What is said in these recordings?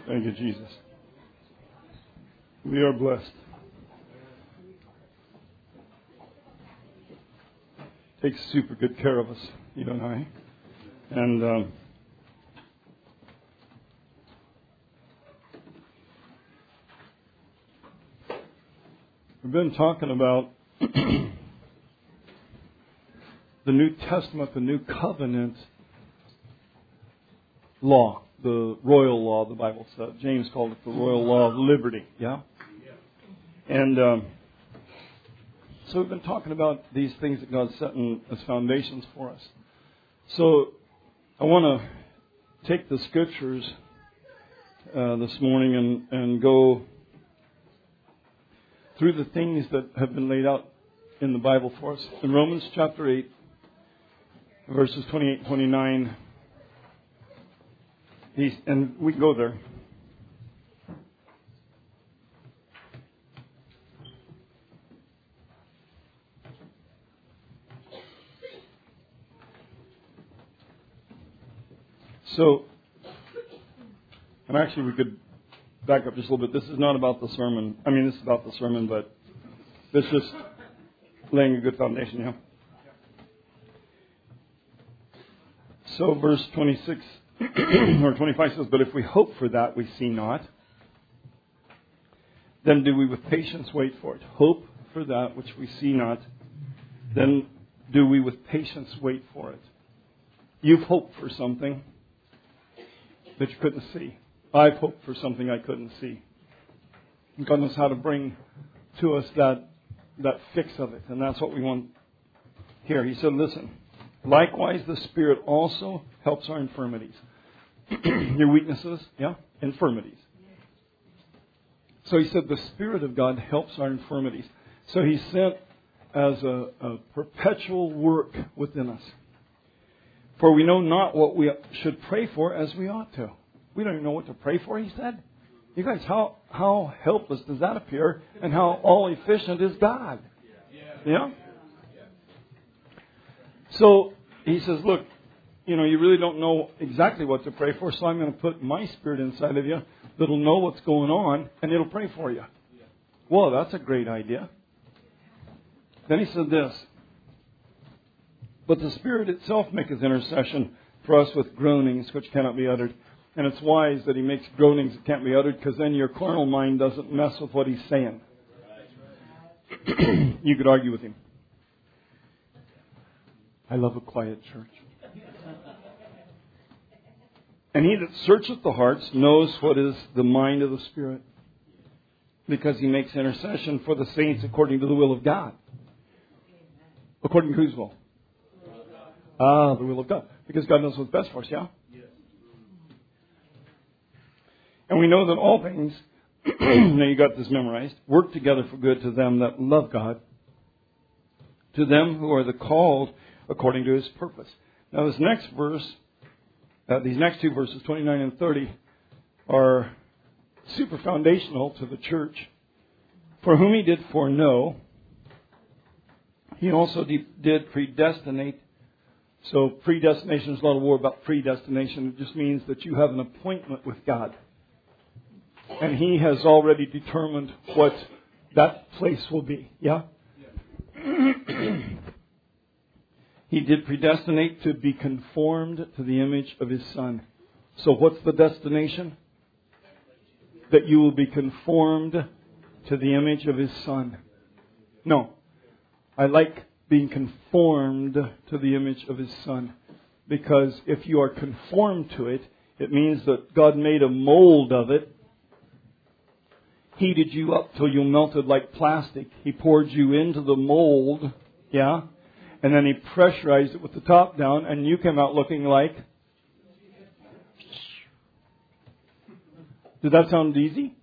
Thank you, Jesus. We are blessed. Takes super good care of us, you and I. And we've been talking about the New Testament, the New Covenant law, the royal law, the Bible says. James called it the royal law of liberty. Yeah? And so we've been talking about these things that God set as foundations for us. So I want to take the scriptures this morning and go through the things that have been laid out in the Bible for us. In Romans chapter 8, verses 28 and 29, and we go there. So, and actually we could back up just a little bit. This is not about the sermon. I mean, this is about the sermon, but this is just laying a good foundation, yeah? So verse 26 or 25 says, "But if we hope for that we see not, then do we with patience wait for it." Hope for that which we see not, then do we with patience wait for it. You've hoped for something that you couldn't see. I've hoped for something I couldn't see. And God knows how to bring to us that fix of it. And that's what we want here. He said, listen, likewise the Spirit also helps our infirmities. Your weaknesses, yeah? Infirmities. So he said the Spirit of God helps our infirmities. So he sent as a perpetual work within us. For we know not what we should pray for as we ought to. We don't even know what to pray for, he said. You guys, how helpless does that appear? And how all efficient is God? Yeah? So he says, look, you really don't know exactly what to pray for, so I'm going to put my Spirit inside of you that'll know what's going on, and it'll pray for you. Well, that's a great idea. Then he said this, "But the Spirit itself maketh intercession for us with groanings which cannot be uttered." And it's wise that he makes groanings that can't be uttered, because then your carnal mind doesn't mess with what he's saying. You could argue with him. I love a quiet church. "And he that searcheth the hearts knows what is the mind of the Spirit, because he makes intercession for the saints according to the will of God." According to whose will? The will of God. Because God knows what's best for us, yeah? And we know that all things, now you got this memorized, work together for good to them that love God, to them who are the called according to his purpose. Now this next verse, these next two verses, 29 and 30, are super foundational to the church. "For whom he did foreknow, he also did predestinate." So predestination is a lot of war about predestination. It just means that you have an appointment with God. And he has already determined what that place will be. Yeah? He did predestinate to be conformed to the image of his Son. So what's the destination? That you will be conformed to the image of his Son. No. I like being conformed to the image of his Son. Because if you are conformed to it, it means that God made a mold of it, heated you up till you melted like plastic. He poured you into the mold, yeah? And then he pressurized it with the top down, and you came out looking like... Did that sound easy?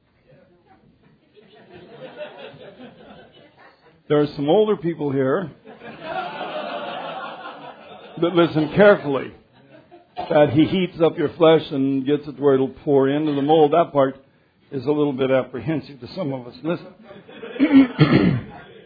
There are some older people here that listen carefully. That he heats up your flesh and gets it where it'll pour into the mold. That part is a little bit apprehensive to some of us. Listen.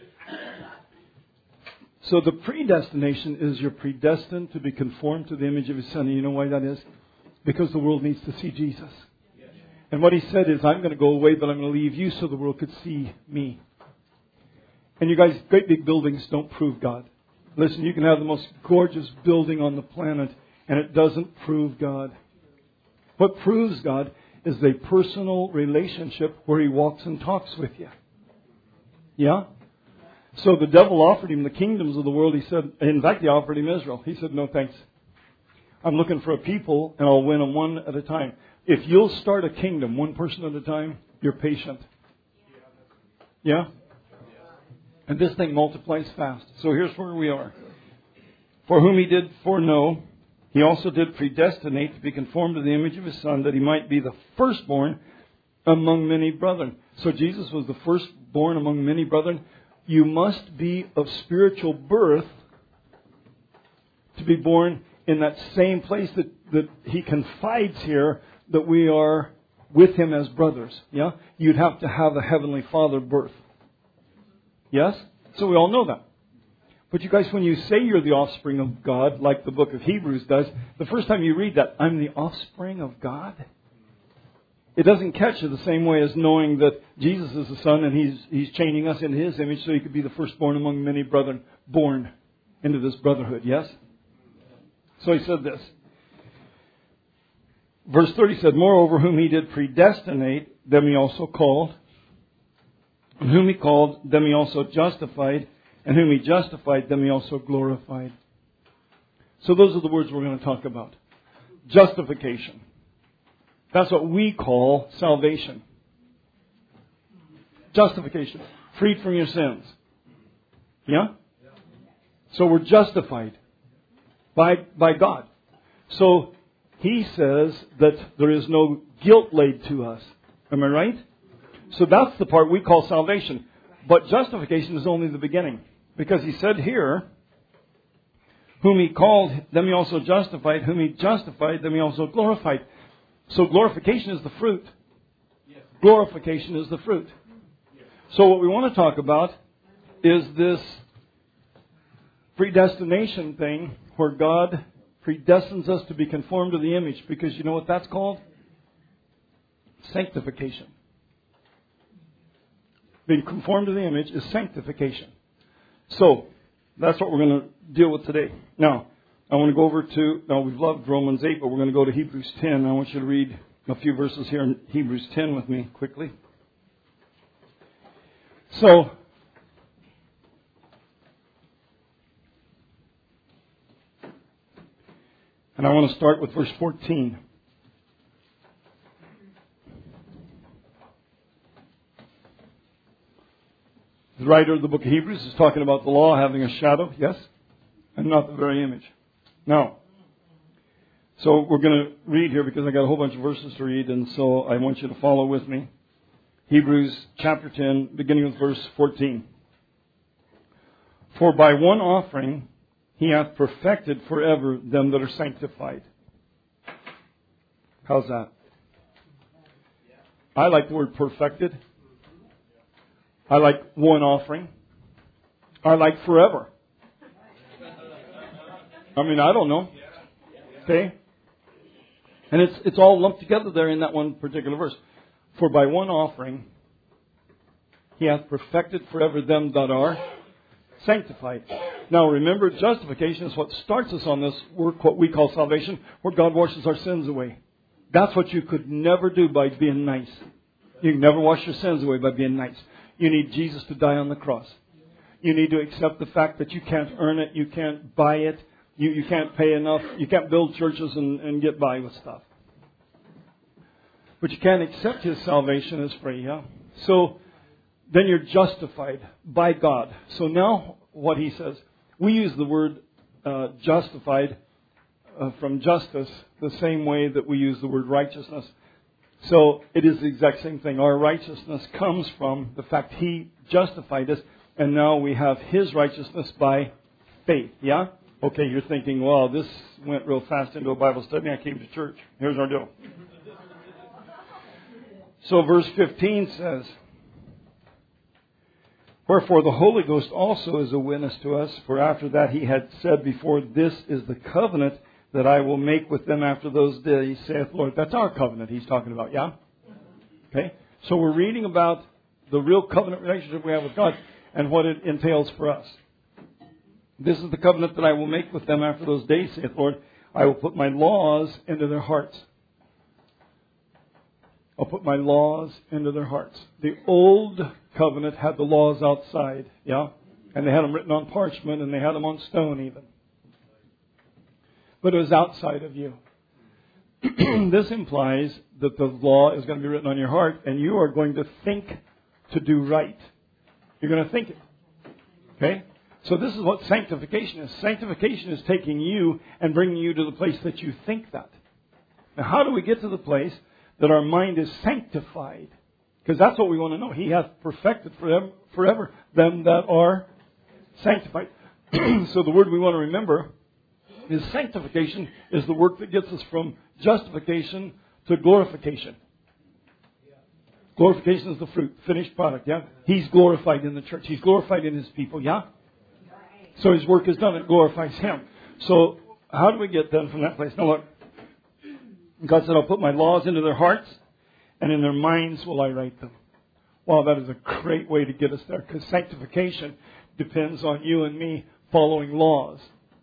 So the predestination is you're predestined to be conformed to the image of his Son. And you know why that is? Because the world needs to see Jesus. And what He said is, I'm going to go away, but I'm going to leave you so the world could see me. And you guys, great big buildings don't prove God. Listen, you can have the most gorgeous building on the planet, and it doesn't prove God. What proves God is a personal relationship where He walks and talks with you. Yeah? So the devil offered him the kingdoms of the world. He said, in fact, he offered him Israel. He said, no thanks. I'm looking for a people, and I'll win them one at a time. If you'll start a kingdom one person at a time, you're patient. Yeah? And this thing multiplies fast. So here's where we are. For whom He did foreknow, He also did predestinate to be conformed to the image of His Son, that He might be the firstborn among many brethren. So Jesus was the firstborn among many brethren. You must be of spiritual birth to be born in that same place that He confides here, that we are with Him as brothers. Yeah? You'd have to have a Heavenly Father birth. Yes? So we all know that. But you guys, when you say you're the offspring of God, like the book of Hebrews does, the first time you read that, I'm the offspring of God, it doesn't catch you the same way as knowing that Jesus is the Son and He's chaining us into His image so He could be the firstborn among many brethren, born into this brotherhood. Yes? So He said this. Verse 30 said, moreover, whom He did predestinate, them He also called. And whom He called, them He also justified. And whom He justified, them He also glorified. So those are the words we're going to talk about. Justification. That's what we call salvation. Justification. Freed from your sins. Yeah? So we're justified by God. So He says that there is no guilt laid to us. Am I right? So that's the part we call salvation. But justification is only the beginning. Because He said here, whom He called, them He also justified. Whom He justified, them He also glorified. So glorification is the fruit. Glorification is the fruit. So what we want to talk about is this predestination thing where God predestines us to be conformed to the image. Because you know what that's called? Sanctification. Being conformed to the image is sanctification. So, that's what we're going to deal with today. Now, I want to go over to, we've loved Romans 8, but we're going to go to Hebrews 10. I want you to read a few verses here in Hebrews 10 with me quickly. So, and I want to start with verse 14. The writer of the book of Hebrews is talking about the law having a shadow, yes, and not the very image. Now, so we're going to read here because I got a whole bunch of verses to read, and so I want you to follow with me. Hebrews chapter 10, beginning with verse 14. For by one offering He hath perfected forever them that are sanctified. How's that? I like the word perfected. I like one offering. I like forever. I mean, I don't know. Okay? And it's all lumped together there in that one particular verse. For by one offering He hath perfected forever them that are sanctified. Now remember, justification is what starts us on this work, what we call salvation, where God washes our sins away. That's what you could never do by being nice. You can never wash your sins away by being nice. You need Jesus to die on the cross. You need to accept the fact that you can't earn it, you can't buy it, you can't pay enough, you can't build churches and get by with stuff. But you can accept His salvation as free, yeah? So then you're justified by God. So now what He says, we use the word justified from justice the same way that we use the word righteousness. So it is the exact same thing. Our righteousness comes from the fact He justified us, and now we have His righteousness by faith. Yeah? Okay, you're thinking, well, this went real fast into a Bible study. I came to church. Here's our deal. So verse 15 says, wherefore the Holy Ghost also is a witness to us, for after that He had said before, this is the covenant that I will make with them after those days, saith Lord. That's our covenant He's talking about, yeah? Okay? So we're reading about the real covenant relationship we have with God and what it entails for us. This is the covenant that I will make with them after those days, saith the Lord. I will put my laws into their hearts. I'll put my laws into their hearts. The old covenant had the laws outside, yeah? And they had them written on parchment and they had them on stone even. But it was outside of you. This implies that the law is going to be written on your heart and you are going to think to do right. You're going to think it. Okay? So this is what sanctification is. Sanctification is taking you and bringing you to the place that you think that. Now, how do we get to the place that our mind is sanctified? Because that's what we want to know. He hath perfected forever them that are sanctified. So the word we want to remember is sanctification is the work that gets us from justification to glorification. Glorification is the fruit, finished product, yeah? He's glorified in the church. He's glorified in His people, yeah? So His work is done. It glorifies Him. So how do we get then from that place? Now look, God said, I'll put my laws into their hearts, and in their minds will I write them. Wow, that is a great way to get us there, because sanctification depends on you and me following laws.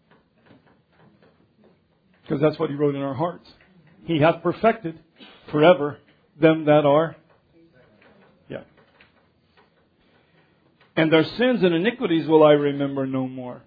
Because that's what He wrote in our hearts. He hath perfected forever them that are. Yeah. And their sins and iniquities will I remember no more.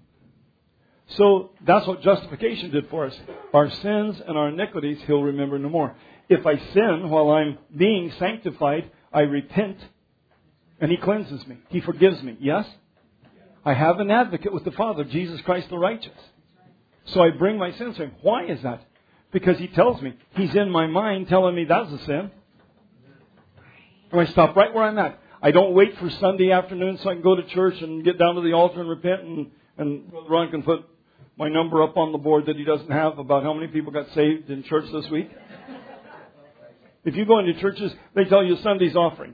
So that's what justification did for us. Our sins and our iniquities He'll remember no more. If I sin while I'm being sanctified, I repent and He cleanses me. He forgives me. Yes? I have an advocate with the Father, Jesus Christ the righteous. So I bring my sins to Him. Why is that? Because He tells me. He's in my mind telling me that's a sin. And I stop right where I'm at. I don't wait for Sunday afternoon so I can go to church and get down to the altar and repent and Ron can put my number up on the board that he doesn't have about how many people got saved in church this week. If you go into churches, they tell you Sunday's offering.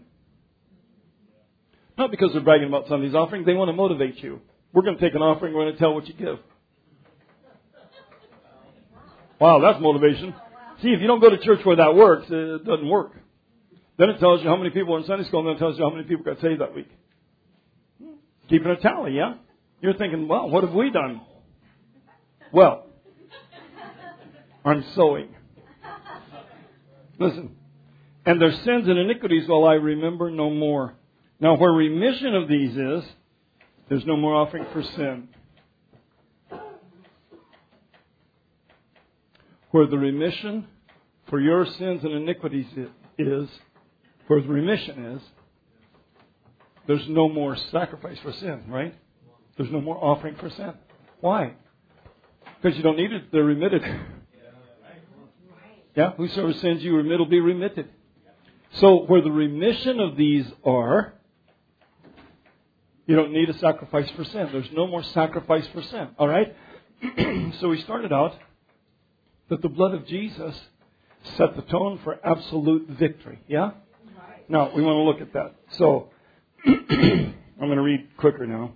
Not because they're bragging about Sunday's offering. They want to motivate you. We're going to take an offering. We're going to tell what you give. Wow, that's motivation. See, if you don't go to church where that works, it doesn't work. Then it tells you how many people are in Sunday school, and then it tells you how many people got saved that week. Keeping a tally, yeah? You're thinking, well, what have we done? Well, I'm sowing. Listen. And their sins and iniquities will I remember no more. Now, where remission of these is, there's no more offering for sin. Where the remission for your sins and iniquities is, where the remission is, there's no more sacrifice for sin, right? There's no more offering for sin. Why? Because you don't need it. They're remitted. Yeah? Whosoever sins you remit will be remitted. So where the remission of these are, you don't need a sacrifice for sin. There's no more sacrifice for sin. All right? So we started out that the blood of Jesus set the tone for absolute victory. Yeah? Now, we want to look at that. So, I'm going to read quicker now.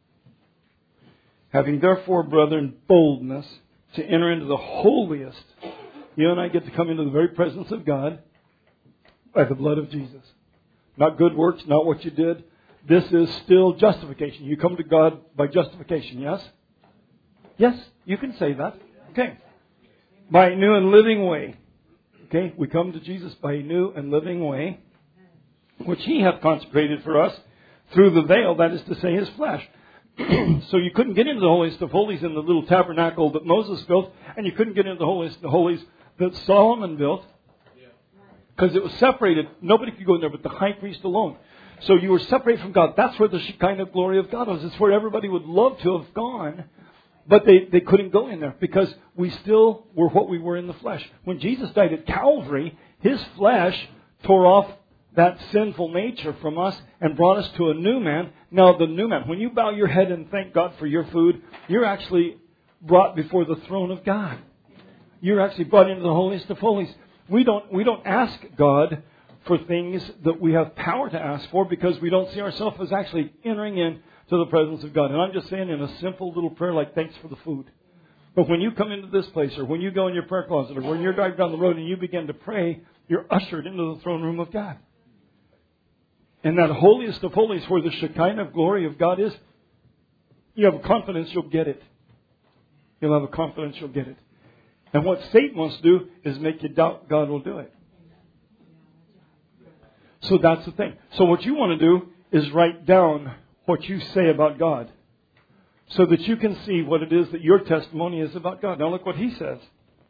Having therefore, brethren, boldness to enter into the holiest. You and I get to come into the very presence of God by the blood of Jesus. Not good works, not what you did. This is still justification. You come to God by justification, yes? Yes, you can say that. Okay. By a new and living way. Okay, we come to Jesus by a new and living way, which He hath consecrated for us through the veil, that is to say, His flesh. So you couldn't get into the holiest of holies in the little tabernacle that Moses built, and you couldn't get into the holiest of holies that Solomon built, because it was separated. Nobody could go in there but the high priest alone. So you were separated from God. That's where the Shekinah glory of God was. It's where everybody would love to have gone, but they couldn't go in there because we still were what we were in the flesh. When Jesus died at Calvary, His flesh tore off that sinful nature from us and brought us to a new man. Now, the new man, when you bow your head and thank God for your food, you're actually brought before the throne of God. You're actually brought into the holiest of holies. We don't ask God for things that we have power to ask for because we don't see ourselves as actually entering in to the presence of God. And I'm just saying in a simple little prayer like thanks for the food. But when you come into this place or when you go in your prayer closet or when you're driving down the road and you begin to pray, You're ushered into the throne room of God. And that holiest of holies where the Shekinah glory of God is, you have a confidence you'll get it. You'll have a confidence you'll get it. And what Satan wants to do is make you doubt God will do it. So that's the thing. So what you want to do is write down what you say about God, so that you can see what it is that your testimony is about God. Now look what he says.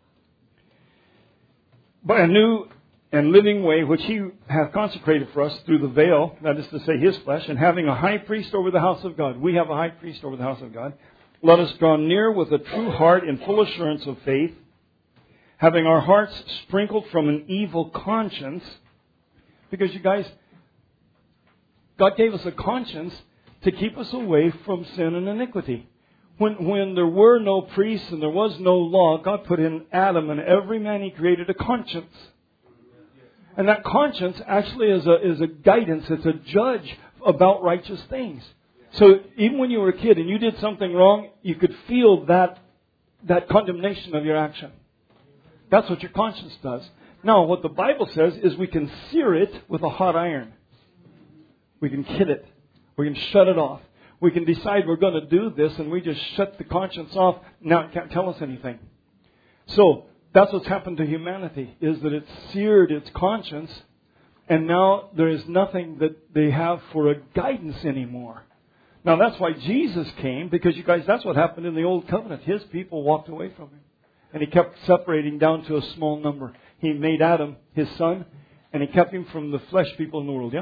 By a new and living way, which he hath consecrated for us through the veil, that is to say his flesh, and having a high priest over the house of God. We have a high priest over the house of God. Let us draw near with a true heart in full assurance of faith, having our hearts sprinkled from an evil conscience. Because you guys, God gave us a conscience to keep us away from sin and iniquity. When there were no priests and there was no law, God put in Adam, and every man He created a conscience. And that conscience actually is a guidance. It's a judge about righteous things. So even when you were a kid and you did something wrong, you could feel that condemnation of your action. That's what your conscience does. Now, what the Bible says is we can sear it with a hot iron. We can kill it. We can shut it off. We can decide we're going to do this, and we just shut the conscience off. Now it can't tell us anything. So that's what's happened to humanity, is that it's seared its conscience, and now there is nothing that they have for a guidance anymore. Now that's why Jesus came, because you guys, that's what happened in the Old Covenant. His people walked away from Him. And He kept separating down to a small number. He made Adam His son, and He kept him from the flesh people in the world, yeah?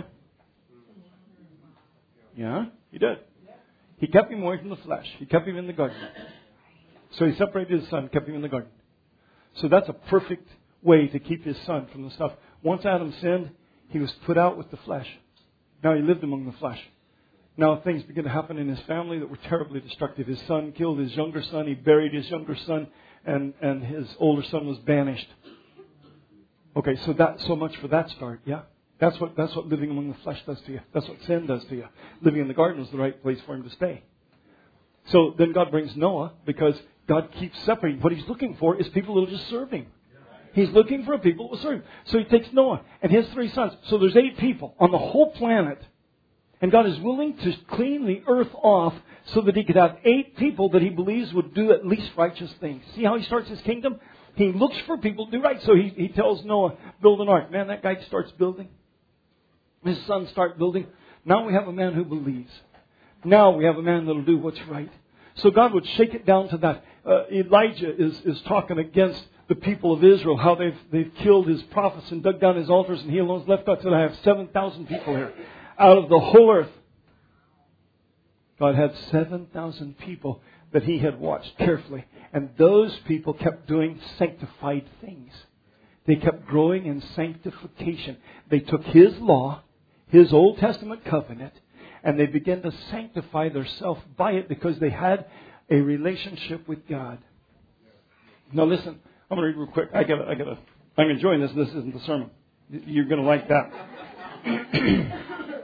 Yeah, He did. He kept him away from the flesh. He kept him in the garden. So He separated His son, kept him in the garden. So that's a perfect way to keep His son from the stuff. Once Adam sinned, he was put out with the flesh. Now he lived among the flesh. Now things began to happen in his family that were terribly destructive. His son killed his younger son. He buried his younger son. And his older son was banished. Okay, so much for that start, yeah? That's what living among the flesh does to you. That's what sin does to you. Living in the garden was the right place for him to stay. So then God brings Noah, because God keeps separating. What He's looking for is people that will just serve Him. He's looking for people that will serve Him. So He takes Noah and his 3 sons. So there's 8 people on the whole planet. And God is willing to clean the earth off so that He could have 8 people that He believes would do at least righteous things. See how He starts His kingdom? He looks for people to do right. So he tells Noah, build an ark. Man, that guy starts building. His sons start building. Now we have a man who believes. Now we have a man that will do what's right. So God would shake it down to that. Elijah is talking against the people of Israel, how they've killed his prophets and dug down his altars, and he alone's left. God said, I have 7,000 people here. Out of the whole earth, God had 7,000 people that He had watched carefully. And those people kept doing sanctified things. They kept growing in sanctification. They took His law, His Old Testament covenant, and they began to sanctify themselves by it because they had a relationship with God. Now listen, I'm going to read real quick. I'm enjoying this. This isn't the sermon. You're going to like that.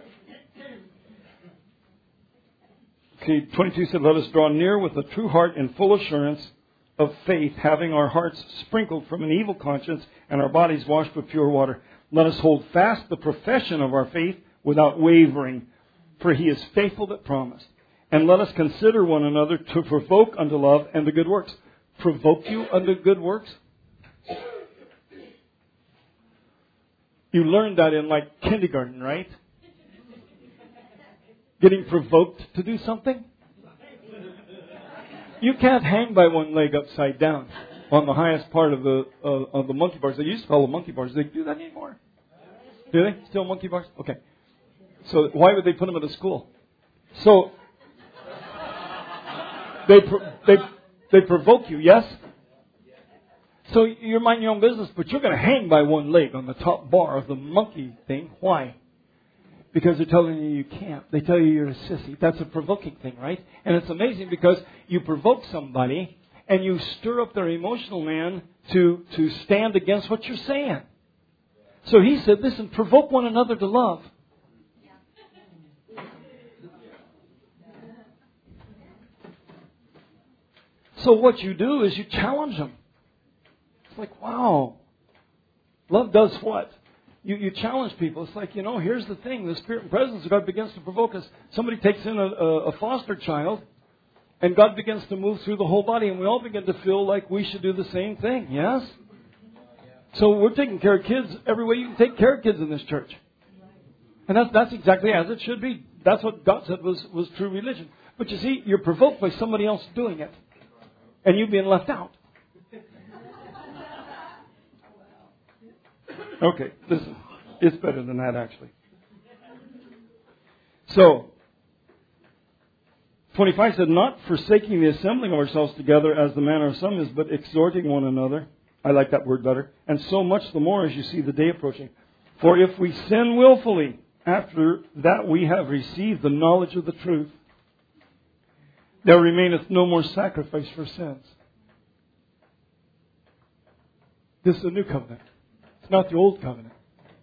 Okay, 22 said, let us draw near with a true heart in full assurance of faith, having our hearts sprinkled from an evil conscience and our bodies washed with pure water. Let us hold fast the profession of our faith without wavering, for He is faithful that promised. And let us consider one another to provoke unto love and to good works. Provoke you unto good works? You learned that in like kindergarten, right? Getting provoked to do something? You can't hang by one leg upside down on the highest part of the monkey bars. They used to call them monkey bars. Do they do that anymore? Do they? Still monkey bars? Okay. So why would they put them at a school? So they provoke you, yes? So you're minding your own business, but you're going to hang by one leg on the top bar of the monkey thing. Why? Because they're telling you can't. They tell you you're a sissy. That's a provoking thing, right? And it's amazing because you provoke somebody and you stir up their emotional man to stand against what you're saying. So He said, listen, provoke one another to love. So what you do is you challenge them. It's like, wow. Love does what? You challenge people. It's like, here's the thing. The Spirit and presence of God begins to provoke us. Somebody takes in a foster child, and God begins to move through the whole body, and we all begin to feel like we should do the same thing. Yes? So we're taking care of kids every way you can take care of kids in this church. And that's exactly as it should be. That's what God said was true religion. But you see, you're provoked by somebody else doing it. And you being left out. Okay, listen. It's better than that, actually. So, 25 said, not forsaking the assembling of ourselves together as the manner of some is, but exhorting one another. I like that word better. And so much the more as you see the day approaching. For if we sin willfully, after that we have received the knowledge of the truth, there remaineth no more sacrifice for sins. This is a new covenant. It's not the old covenant.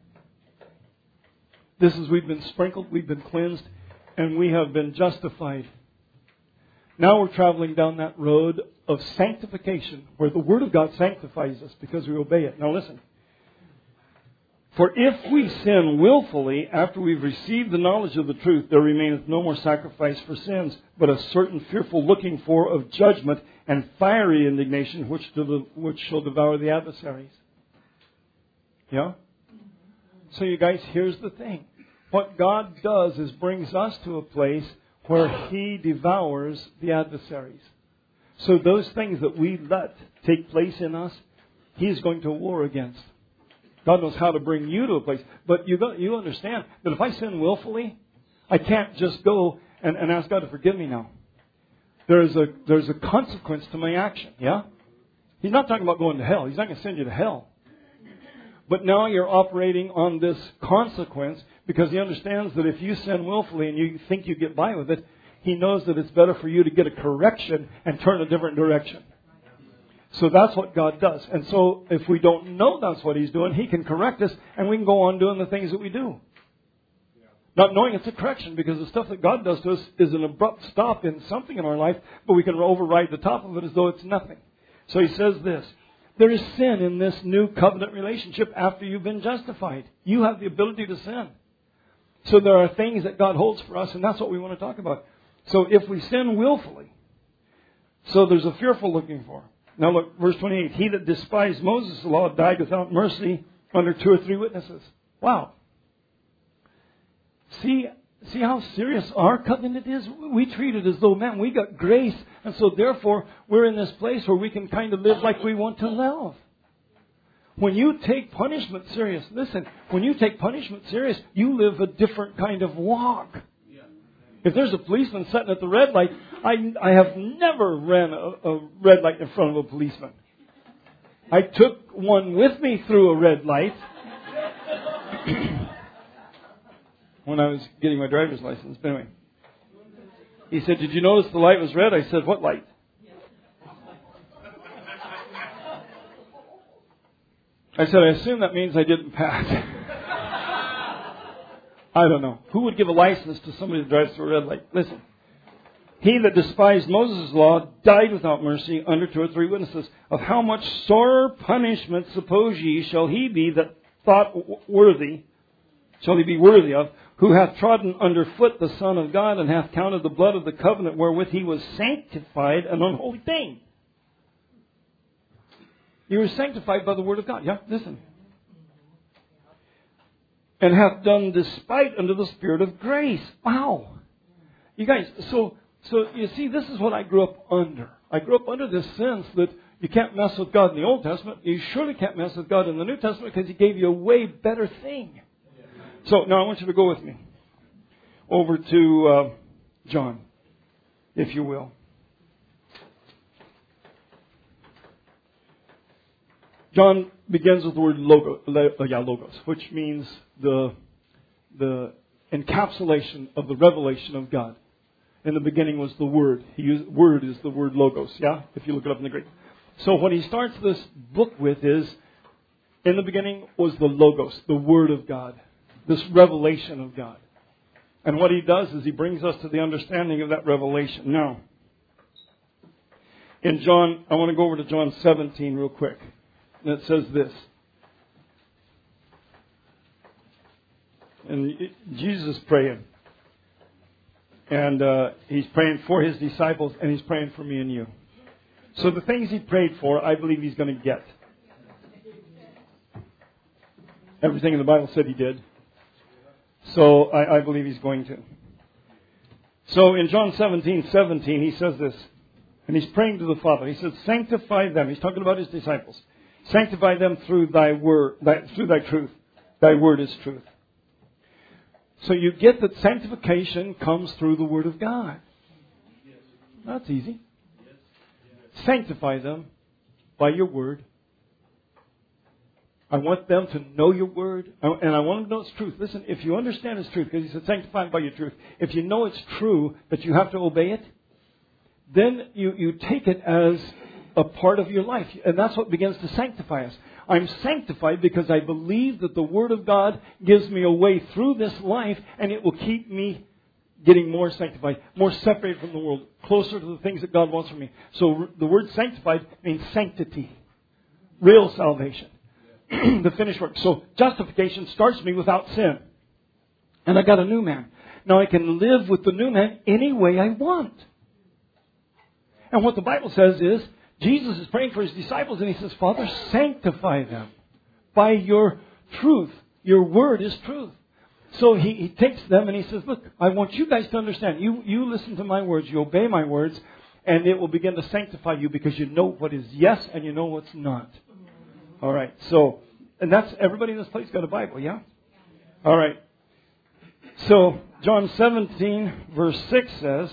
This is, we've been sprinkled, we've been cleansed, and we have been justified. Now we're traveling down that road of sanctification, where the Word of God sanctifies us because we obey it. Now listen. For if we sin willfully after we've received the knowledge of the truth, there remaineth no more sacrifice for sins, but a certain fearful looking for of judgment and fiery indignation which shall devour the adversaries. Yeah? So you guys, here's the thing. What God does is brings us to a place where He devours the adversaries. So those things that we let take place in us, He's going to war against. God knows how to bring you to a place. But you understand that if I sin willfully, I can't just go and ask God to forgive me now. There's a consequence to my action. Yeah? He's not talking about going to hell. He's not going to send you to hell. But now you're operating on this consequence because He understands that if you sin willfully and you think you get by with it, He knows that it's better for you to get a correction and turn a different direction. So that's what God does. And so if we don't know that's what He's doing, He can correct us and we can go on doing the things that we do. Not knowing it's a correction, because the stuff that God does to us is an abrupt stop in something in our life, but we can override the top of it as though it's nothing. So He says this. There is sin in this new covenant relationship after you've been justified. You have the ability to sin. So there are things that God holds for us, and that's what we want to talk about. So if we sin willfully, so there's a fearful looking for. Now look, verse 28. He that despised Moses' law died without mercy under 2 or 3 witnesses. Wow. See how serious our covenant is? We treat it as though, man, we got grace. And so therefore, we're in this place where we can kind of live like we want to live. When you take punishment serious, listen, when you take punishment serious, you live a different kind of walk. If there's a policeman sitting at the red light, I have never ran a red light in front of a policeman. I took one with me through a red light when I was getting my driver's license. But anyway, he said, "Did you notice the light was red?" I said, "What light?" I said, "I assume that means I didn't pass." I don't know. Who would give a license to somebody that drives through a red light? Listen. He that despised Moses' law died without mercy under 2 or 3 witnesses. Of how much sorer punishment, suppose ye, shall he be that thought worthy, shall he be worthy of, who hath trodden under foot the Son of God, and hath counted the blood of the covenant wherewith he was sanctified an unholy thing. You were sanctified by the word of God. Yeah, listen. And hath done despite unto the Spirit of grace. Wow. You guys, so you see, this is what I grew up under. I grew up under this sense that you can't mess with God in the Old Testament. You surely can't mess with God in the New Testament because He gave you a way better thing. So now I want you to go with me over to John, if you will. John begins with the word logos, which means the encapsulation of the revelation of God. In the beginning was the Word. Word is the word logos, yeah? If you look it up in the Greek. So what he starts this book with is, in the beginning was the logos, the Word of God. This revelation of God. And what he does is he brings us to the understanding of that revelation. Now, in John, I want to go over to John 17 real quick. And it says this. And Jesus is praying. And He's praying for His disciples, and He's praying for me and you. So the things He prayed for, I believe He's going to get. Everything in the Bible said He did. So I believe He's going to. So in John 17:17, He says this. And He's praying to the Father. He says, sanctify them. He's talking about His disciples. Sanctify them through Thy word, through Thy truth. Thy word is truth. So you get that sanctification comes through the Word of God. That's easy. Sanctify them by your Word. I want them to know your Word. And I want them to know it's truth. Listen, if you understand it's truth, because He said sanctify them by your truth. If you know it's true, that you have to obey it, then you take it as a part of your life. And that's what begins to sanctify us. I'm sanctified because I believe that the Word of God gives me a way through this life, and it will keep me getting more sanctified, more separated from the world, closer to the things that God wants from me. So the word sanctified means sanctity, real salvation, the finished work. So justification starts me without sin. And I got a new man. Now I can live with the new man any way I want. And what the Bible says is, Jesus is praying for His disciples, and He says, Father, sanctify them by your truth. Your word is truth. So He takes them and He says, look, I want you guys to understand. You listen to my words, you obey my words, and it will begin to sanctify you because you know what is yes and you know what's not. All right. So, and that's, everybody in this place got a Bible, yeah? All right. So, John 17, verse 6 says,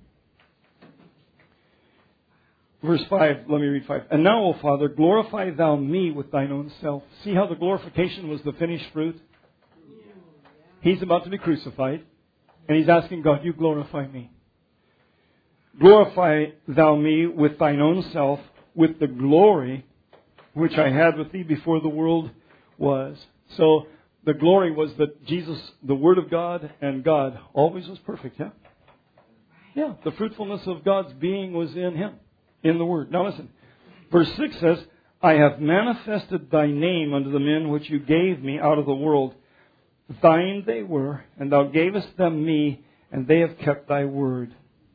verse 5, let me read 5. And now, O Father, glorify Thou me with Thine own self. See how the glorification was the finished fruit? He's about to be crucified. And He's asking God, you glorify me. Glorify Thou me with Thine own self, with the glory which I had with Thee before the world was. So, the glory was that Jesus, the Word of God and God, always was perfect, yeah? Yeah, the fruitfulness of God's being was in Him. In the Word. Now listen. Verse 6 says, I have manifested Thy name unto the men which You gave me out of the world. Thine they were, and Thou gavest them me, and they have kept Thy word.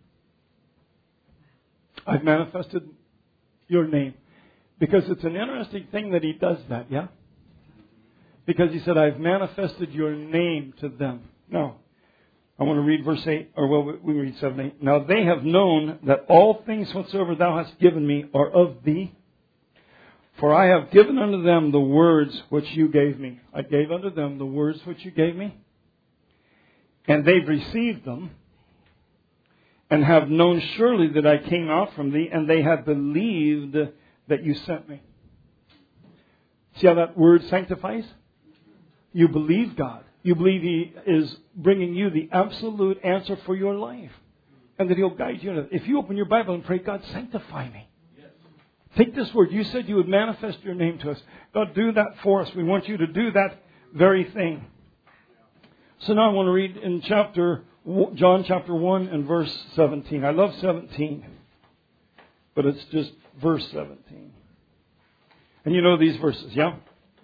I've manifested Your name. Because it's an interesting thing that He does that, yeah? Because He said, I've manifested Your name to them. Now, I want to read verse 8, or well, we read 7, 8. Now they have known that all things whatsoever Thou hast given me are of Thee. For I have given unto them the words which You gave me. I gave unto them the words which You gave me. And they've received them. And have known surely that I came out from Thee. And they have believed that You sent me. See how that word sanctifies? You believe God. You believe He is bringing you the absolute answer for your life. And that He'll guide you in it. If you open your Bible and pray, God, sanctify me. Yes. Take this word. You said You would manifest Your name to us. God, do that for us. We want You to do that very thing. So now I want to read in John chapter 1 and verse 17. I love 17. But it's just verse 17. And you know these verses, yeah?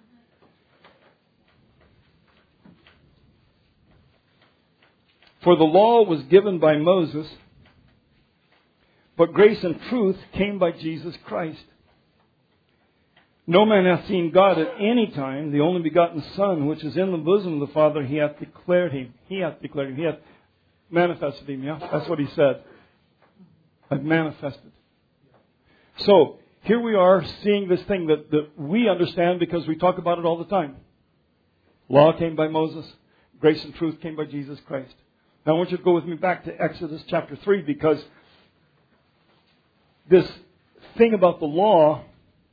For the law was given by Moses, but grace and truth came by Jesus Christ. No man hath seen God at any time. The only begotten Son, which is in the bosom of the Father, He hath declared Him. He hath declared Him. He hath manifested Him. Yeah, that's what He said. I've manifested. So, here we are seeing this thing that we understand because we talk about it all the time. Law came by Moses. Grace and truth came by Jesus Christ. Now I want you to go with me back to Exodus chapter 3 because this thing about the law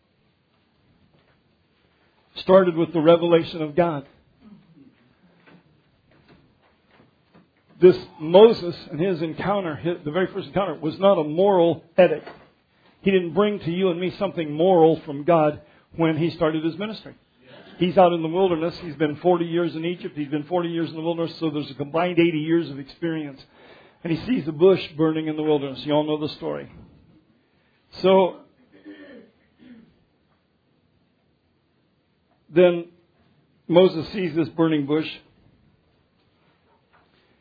started with the revelation of God. This Moses and his encounter, the very first encounter, was not a moral edict. He didn't bring to you and me something moral from God when He started His ministry. He's out in the wilderness. He's been 40 years in Egypt. He's been 40 years in the wilderness. So there's a combined 80 years of experience. And he sees a bush burning in the wilderness. You all know the story. So then Moses sees this burning bush.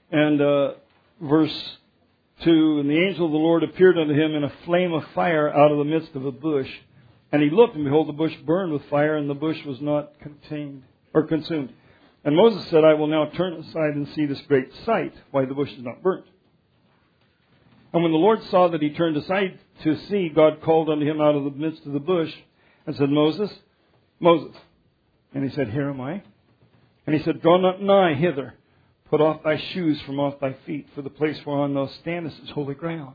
And verse 2, and the angel of the Lord appeared unto him in a flame of fire out of the midst of a bush. And he looked, and behold, the bush burned with fire, and the bush was not consumed. And Moses said, I will now turn aside and see this great sight, why the bush is not burnt. And when the Lord saw that he turned aside to see, God called unto him out of the midst of the bush, and said, Moses, Moses. And he said, Here am I. And he said, Draw not nigh hither. Put off thy shoes from off thy feet, for the place whereon thou standest is holy ground.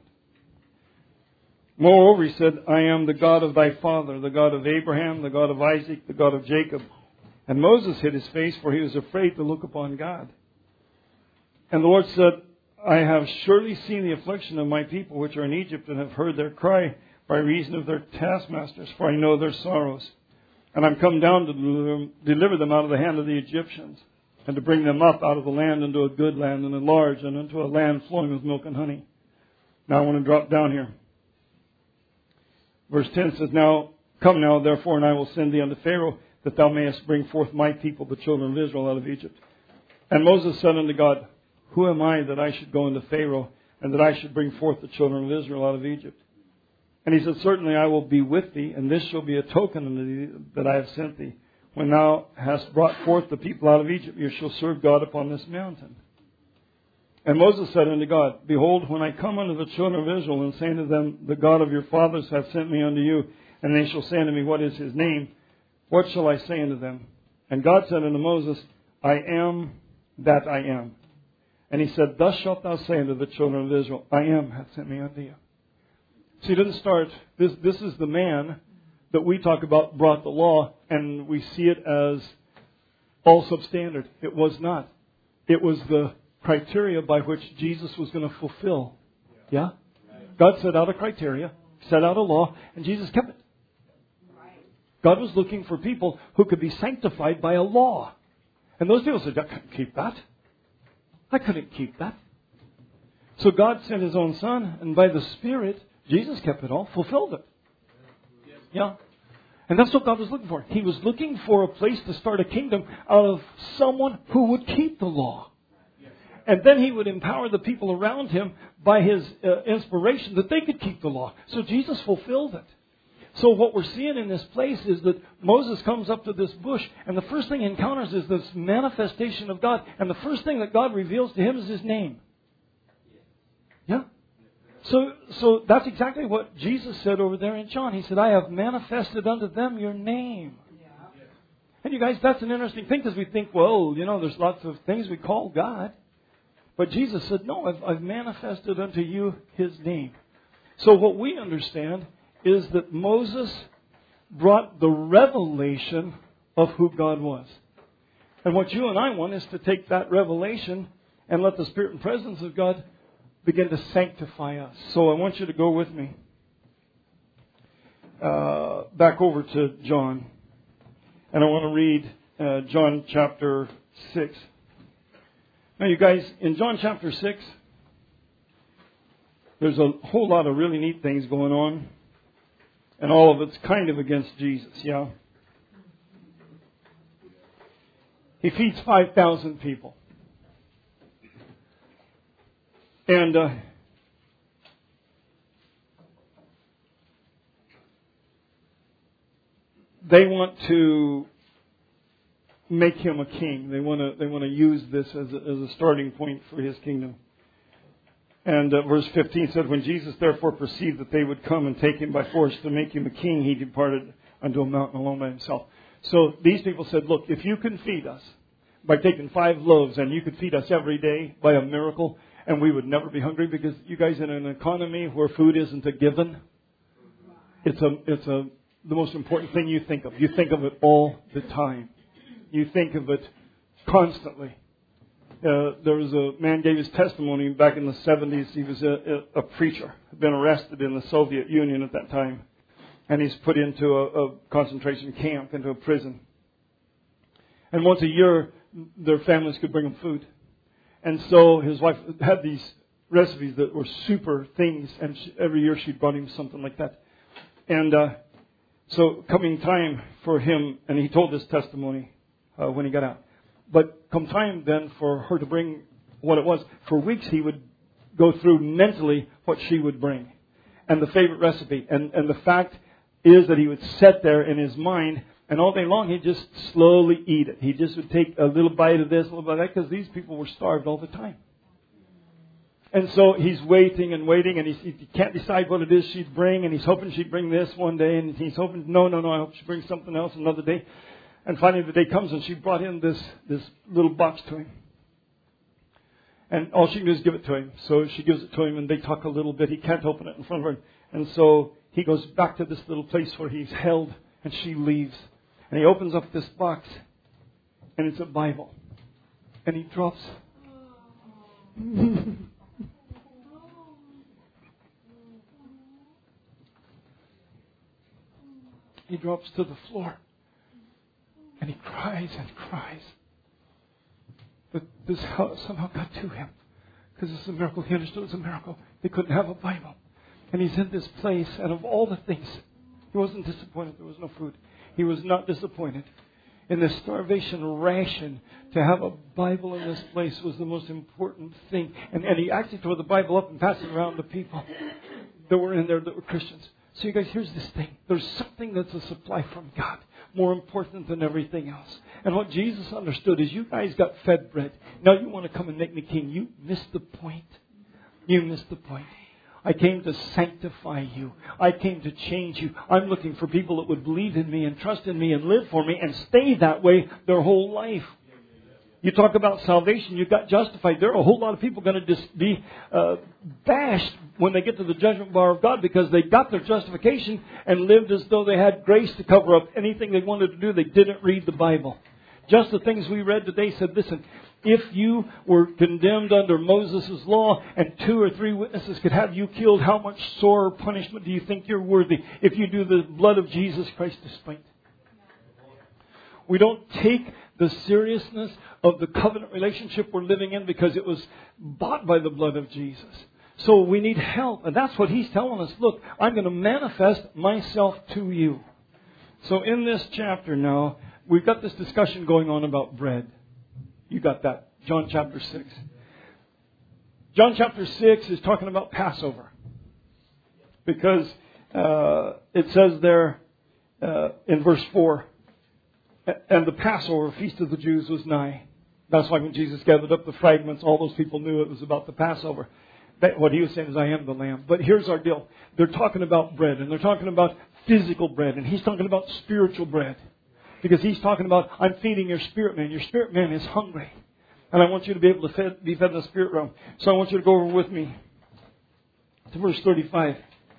Moreover, he said, I am the God of thy father, the God of Abraham, the God of Isaac, the God of Jacob. And Moses hid his face, for he was afraid to look upon God. And the Lord said, I have surely seen the affliction of my people which are in Egypt, and have heard their cry by reason of their taskmasters, for I know their sorrows. And I'm come down to deliver them out of the hand of the Egyptians, and to bring them up out of the land into a good land, and a large, and into a land flowing with milk and honey. Now I want to drop down here. Verse 10 says, Now come now, therefore, and I will send thee unto Pharaoh, that thou mayest bring forth my people, the children of Israel, out of Egypt. And Moses said unto God, Who am I that I should go unto Pharaoh, and that I should bring forth the children of Israel out of Egypt? And he said, Certainly I will be with thee, and this shall be a token unto thee that I have sent thee. When thou hast brought forth the people out of Egypt, you shall serve God upon this mountain. And Moses said unto God, Behold, when I come unto the children of Israel, and say unto them, The God of your fathers hath sent me unto you, and they shall say unto me, What is his name? What shall I say unto them? And God said unto Moses, I am that I am. And he said, Thus shalt thou say unto the children of Israel, I am hath sent me unto you. So he didn't start, this is the man that we talk about brought the law, and we see it as all substandard. It was not. It was the criteria by which Jesus was going to fulfill. Yeah? God set out a criteria, set out a law, and Jesus kept it. God was looking for people who could be sanctified by a law. And those people said, I couldn't keep that. I couldn't keep that. So God sent His own Son, and by the Spirit, Jesus kept it all, fulfilled it. Yeah. And that's what God was looking for. He was looking for a place to start a kingdom out of someone who would keep the law. And then He would empower the people around Him by His inspiration that they could keep the law. So Jesus fulfilled it. So what we're seeing in this place is that Moses comes up to this bush, and the first thing he encounters is this manifestation of God. And the first thing that God reveals to him is His name. Yeah? So that's exactly what Jesus said over there in John. He said, I have manifested unto them your name. Yeah. And you guys, that's an interesting thing, because we think, well, there's lots of things we call God. But Jesus said, no, I've manifested unto you His name. So what we understand is that Moses brought the revelation of who God was. And what you and I want is to take that revelation and let the Spirit and presence of God begin to sanctify us. So I want you to go with me back over to John. And I want to read John chapter 6. Now you guys, in John chapter 6, there's a whole lot of really neat things going on. And all of it's kind of against Jesus, yeah? He feeds 5,000 people. And they want to make Him a king. They want to use this as a starting point for His kingdom. And verse 15 said, When Jesus therefore perceived that they would come and take Him by force to make Him a king, He departed unto a mountain alone by Himself. So these people said, look, if you can feed us by taking 5 loaves, and you could feed us every day by a miracle, and we would never be hungry, because you guys, in an economy where food isn't a given, it's the most important thing you think of. You think of it all the time. You think of it constantly. There was a man gave his testimony back in the 70s. He was a preacher, had been arrested in the Soviet Union at that time. And he's put into a concentration camp, into a prison. And once a year, their families could bring him food. And so his wife had these recipes that were super things. And every year she brought him something like that. And so coming time for him, and he told this testimony when he got out. But come time then for her to bring what it was. For weeks he would go through mentally what she would bring and the favorite recipe. And the fact is that he would sit there in his mind, and all day long he'd just slowly eat it. He just would take a little bite of this, a little bite of that, because these people were starved all the time. And so he's waiting, and he can't decide what it is she'd bring, and he's hoping she'd bring this one day, and he's hoping, no, I hope she brings something else another day. And finally the day comes, and she brought in this little box to him. And all she can do is give it to him. So she gives it to him, and they talk a little bit. He can't open it in front of her. And so he goes back to this little place where he's held, and she leaves. And he opens up this box, and it's a Bible. And he drops. He drops to the floor. And he cries and cries. But this somehow got to him. Because it's a miracle. He understood it was a miracle. They couldn't have a Bible. And he's in this place, and of all the things, he wasn't disappointed there was no food. He was not disappointed. In this starvation ration, to have a Bible in this place was the most important thing. And he actually tore the Bible up and passed it around to people that were in there that were Christians. So you guys, here's this thing. There's something that's a supply from God, more important than everything else. And what Jesus understood is you guys got fed bread. Now you want to come and make me king. You missed the point. You missed the point. I came to sanctify you. I came to change you. I'm looking for people that would believe in me and trust in me and live for me and stay that way their whole life. You talk about salvation, you got justified. There are a whole lot of people going to just be bashed when they get to the judgment bar of God because they got their justification and lived as though they had grace to cover up anything they wanted to do. They didn't read the Bible. Just the things we read today said, listen, if you were condemned under Moses' law and 2 or 3 witnesses could have you killed, how much sore punishment do you think you're worthy if you do the blood of Jesus Christ despite? We don't take the seriousness of the covenant relationship we're living in because it was bought by the blood of Jesus. So we need help. And that's what he's telling us. Look, I'm going to manifest myself to you. So in this chapter now, we've got this discussion going on about bread. You got that. John chapter 6. John chapter 6 is talking about Passover. Because it says there in verse 4, and the Passover feast of the Jews was nigh. That's why when Jesus gathered up the fragments, all those people knew it was about the Passover. What he was saying is, I am the Lamb. But here's our deal. They're talking about bread, and they're talking about physical bread, and he's talking about spiritual bread. Because he's talking about, I'm feeding your spirit man. Your spirit man is hungry. And I want you to be able to be fed in the spirit realm. So I want you to go over with me to verse 35.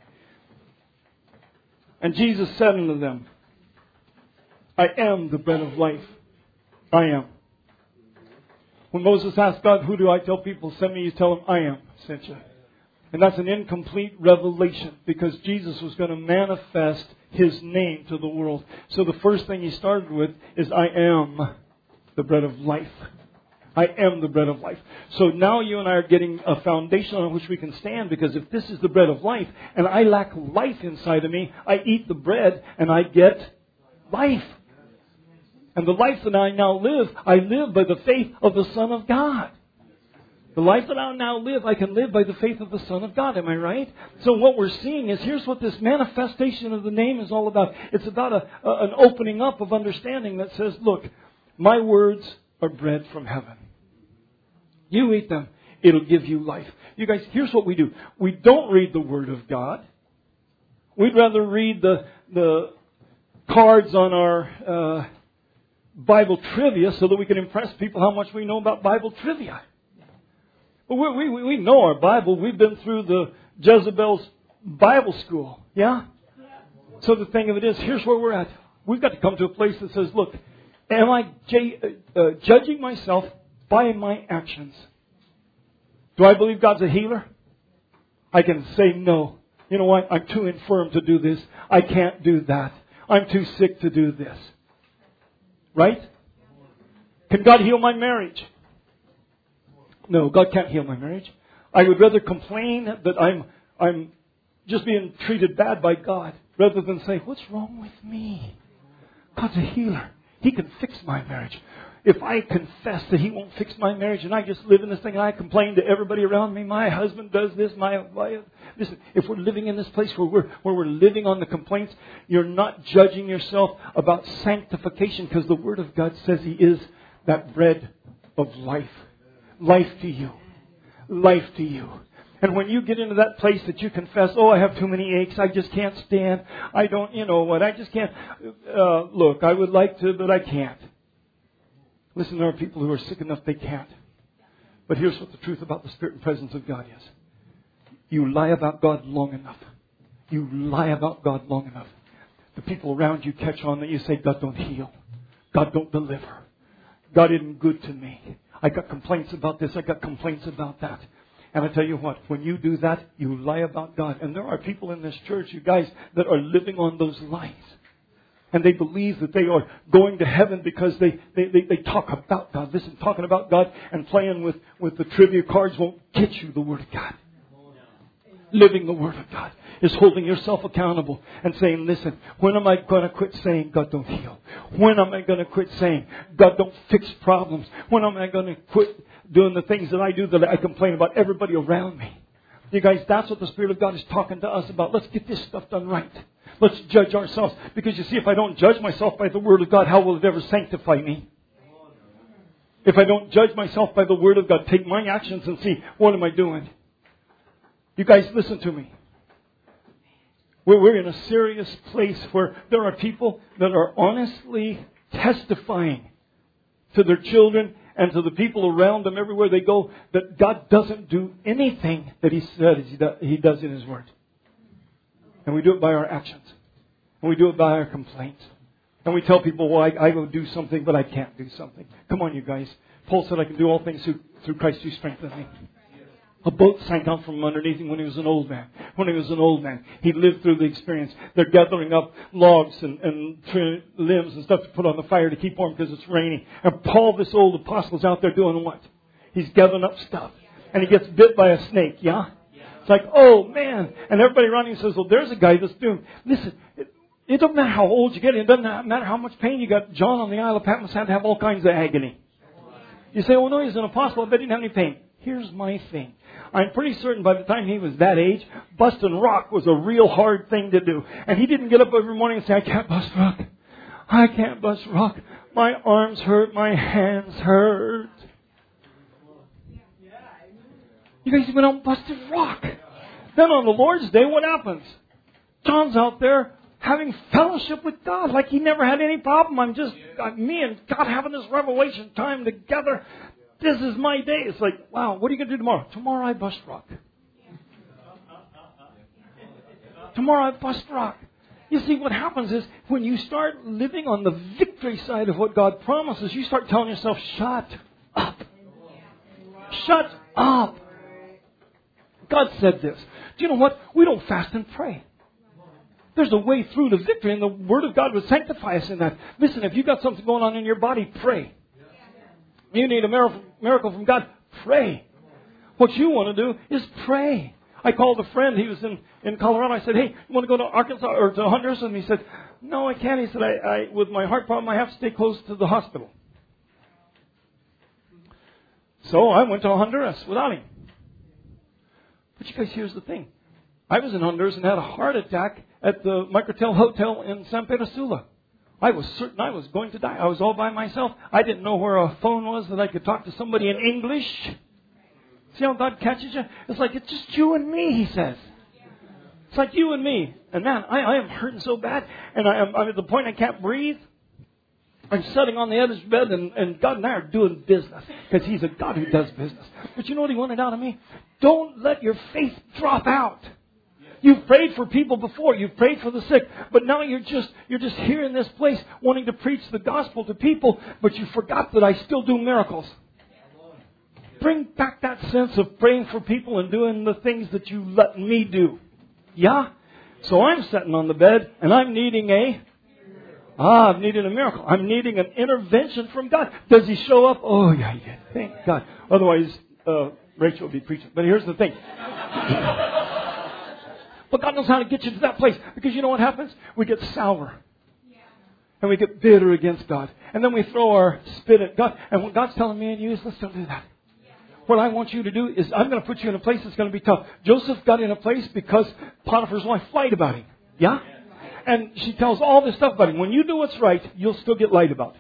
And Jesus said unto them, I am the bread of life. I am. When Moses asked God, who do I tell people send me? You tell him, I am sent you. And that's an incomplete revelation because Jesus was going to manifest His name to the world. So the first thing He started with is, I am the bread of life. I am the bread of life. So now you and I are getting a foundation on which we can stand, because if this is the bread of life and I lack life inside of me, I eat the bread and I get life. And the life that I now live, I live by the faith of the Son of God. The life that I now live, I can live by the faith of the Son of God. Am I right? So what we're seeing is, here's what this manifestation of the name is all about. It's about an opening up of understanding that says, look, my words are bread from heaven. You eat them, it'll give you life. You guys, here's what we do. We don't read the Word of God. We'd rather read the cards on our Bible trivia so that we can impress people how much we know about Bible trivia. Well, we know our Bible. We've been through the Jezebel's Bible school. Yeah? So the thing of it is, here's where we're at. We've got to come to a place that says, look, am I judging myself by my actions? Do I believe God's a healer? I can say no. You know what? I'm too infirm to do this. I can't do that. I'm too sick to do this. Right? Can God heal my marriage? No, God can't heal my marriage. I would rather complain that I'm just being treated bad by God rather than say, what's wrong with me? God's a healer. He can fix my marriage. If I confess that He won't fix my marriage and I just live in this thing and I complain to everybody around me, my husband does this, my wife. Listen, if we're living in this place where we're living on the complaints, you're not judging yourself about sanctification, because the Word of God says He is that bread of life. Life to you. Life to you. And when you get into that place that you confess, oh, I have too many aches, I just can't stand, I don't, you know what, I just can't, look, I would like to, but I can't. Listen, there are people who are sick enough they can't. But here's what the truth about the Spirit and presence of God is. You lie about God long enough. You lie about God long enough. The people around you catch on that you say, God don't heal. God don't deliver. God isn't good to me. I got complaints about this, I got complaints about that. And I tell you what, when you do that, you lie about God. And there are people in this church, you guys, that are living on those lies. And they believe that they are going to heaven because they talk about God. Listen, talking about God and playing with the trivia cards won't get you the Word of God. Living the Word of God is holding yourself accountable and saying, listen, when am I going to quit saying God don't heal? When am I going to quit saying God don't fix problems? When am I going to quit doing the things that I do that I complain about everybody around me? You guys, that's what the Spirit of God is talking to us about. Let's get this stuff done right. Let's judge ourselves. Because you see, if I don't judge myself by the Word of God, how will it ever sanctify me? If I don't judge myself by the Word of God, take my actions and see, what am I doing? You guys, listen to me. We're in a serious place where there are people that are honestly testifying to their children and to the people around them everywhere they go that God doesn't do anything that He said He does in His Word. And we do it by our actions. And we do it by our complaints. And we tell people, well, I will do something, but I can't do something. Come on, you guys. Paul said, I can do all things through Christ who strengthens me. A boat sank out from underneath him when he was an old man. When he was an old man, he lived through the experience. They're gathering up logs and limbs and stuff to put on the fire to keep warm because it's raining. And Paul, this old apostle, is out there doing what? He's gathering up stuff. And he gets bit by a snake, yeah? It's like, oh man. And everybody around him says, well, there's a guy that's doomed. Listen, it doesn't matter how old you get. It doesn't matter how much pain you got. John on the Isle of Patmos had to have all kinds of agony. You say, oh no, he's an apostle. I bet he didn't have any pain. Here's my thing. I'm pretty certain by the time he was that age, busting rock was a real hard thing to do. And he didn't get up every morning and say, I can't bust rock. I can't bust rock. My arms hurt. My hands hurt. You guys went out and busted rock. Then on the Lord's Day, what happens? John's out there having fellowship with God like he never had any problem. Me and God having this revelation time together. This is my day. It's like, wow, what are you going to do tomorrow? Tomorrow I bust rock. Tomorrow I bust rock. You see, what happens is when you start living on the victory side of what God promises, you start telling yourself, shut up. Shut up. God said this. Do you know what? We don't fast and pray. There's a way through to victory, and the Word of God would sanctify us in that. Listen, if you've got something going on in your body, pray. You need a miracle from God, pray. What you want to do is pray. I called a friend, he was in Colorado. I said, hey, you want to go to Arkansas or to Honduras? And he said, no, I can't. He said, I with my heart problem, I have to stay close to the hospital. So I went to Honduras without him. But you guys, here's the thing. I was in Honduras and had a heart attack at the Microtel Hotel in San Pedro Sula. I was certain I was going to die. I was all by myself. I didn't know where a phone was that I could talk to somebody in English. See how God catches you? It's like, it's just you and me, He says. It's like you and me. And man, I am hurting so bad. And I'm at the point I can't breathe. I'm sitting on the edge of the bed and God and I are doing business. Because He's a God who does business. But you know what He wanted out of me? Don't let your faith drop out. You've prayed for people before. You've prayed for the sick. But now you're just here in this place wanting to preach the gospel to people. But you forgot that I still do miracles. Bring back that sense of praying for people and doing the things that you let me do. Yeah? So I'm sitting on the bed and I'm needing I'm needing a miracle. I'm needing an intervention from God. Does He show up? Oh, yeah, He did. Thank God. Otherwise, Rachel will be preaching. But here's the thing. But God knows how to get you to that place. Because you know what happens? We get sour. And we get bitter against God. And then we throw our spit at God. And what God's telling me and you is, let's don't do that. What I want you to do is I'm going to put you in a place that's going to be tough. Joseph got in a place because Potiphar's wife lied about him. Yeah? And she tells all this stuff about him. When you do what's right, you'll still get lied about.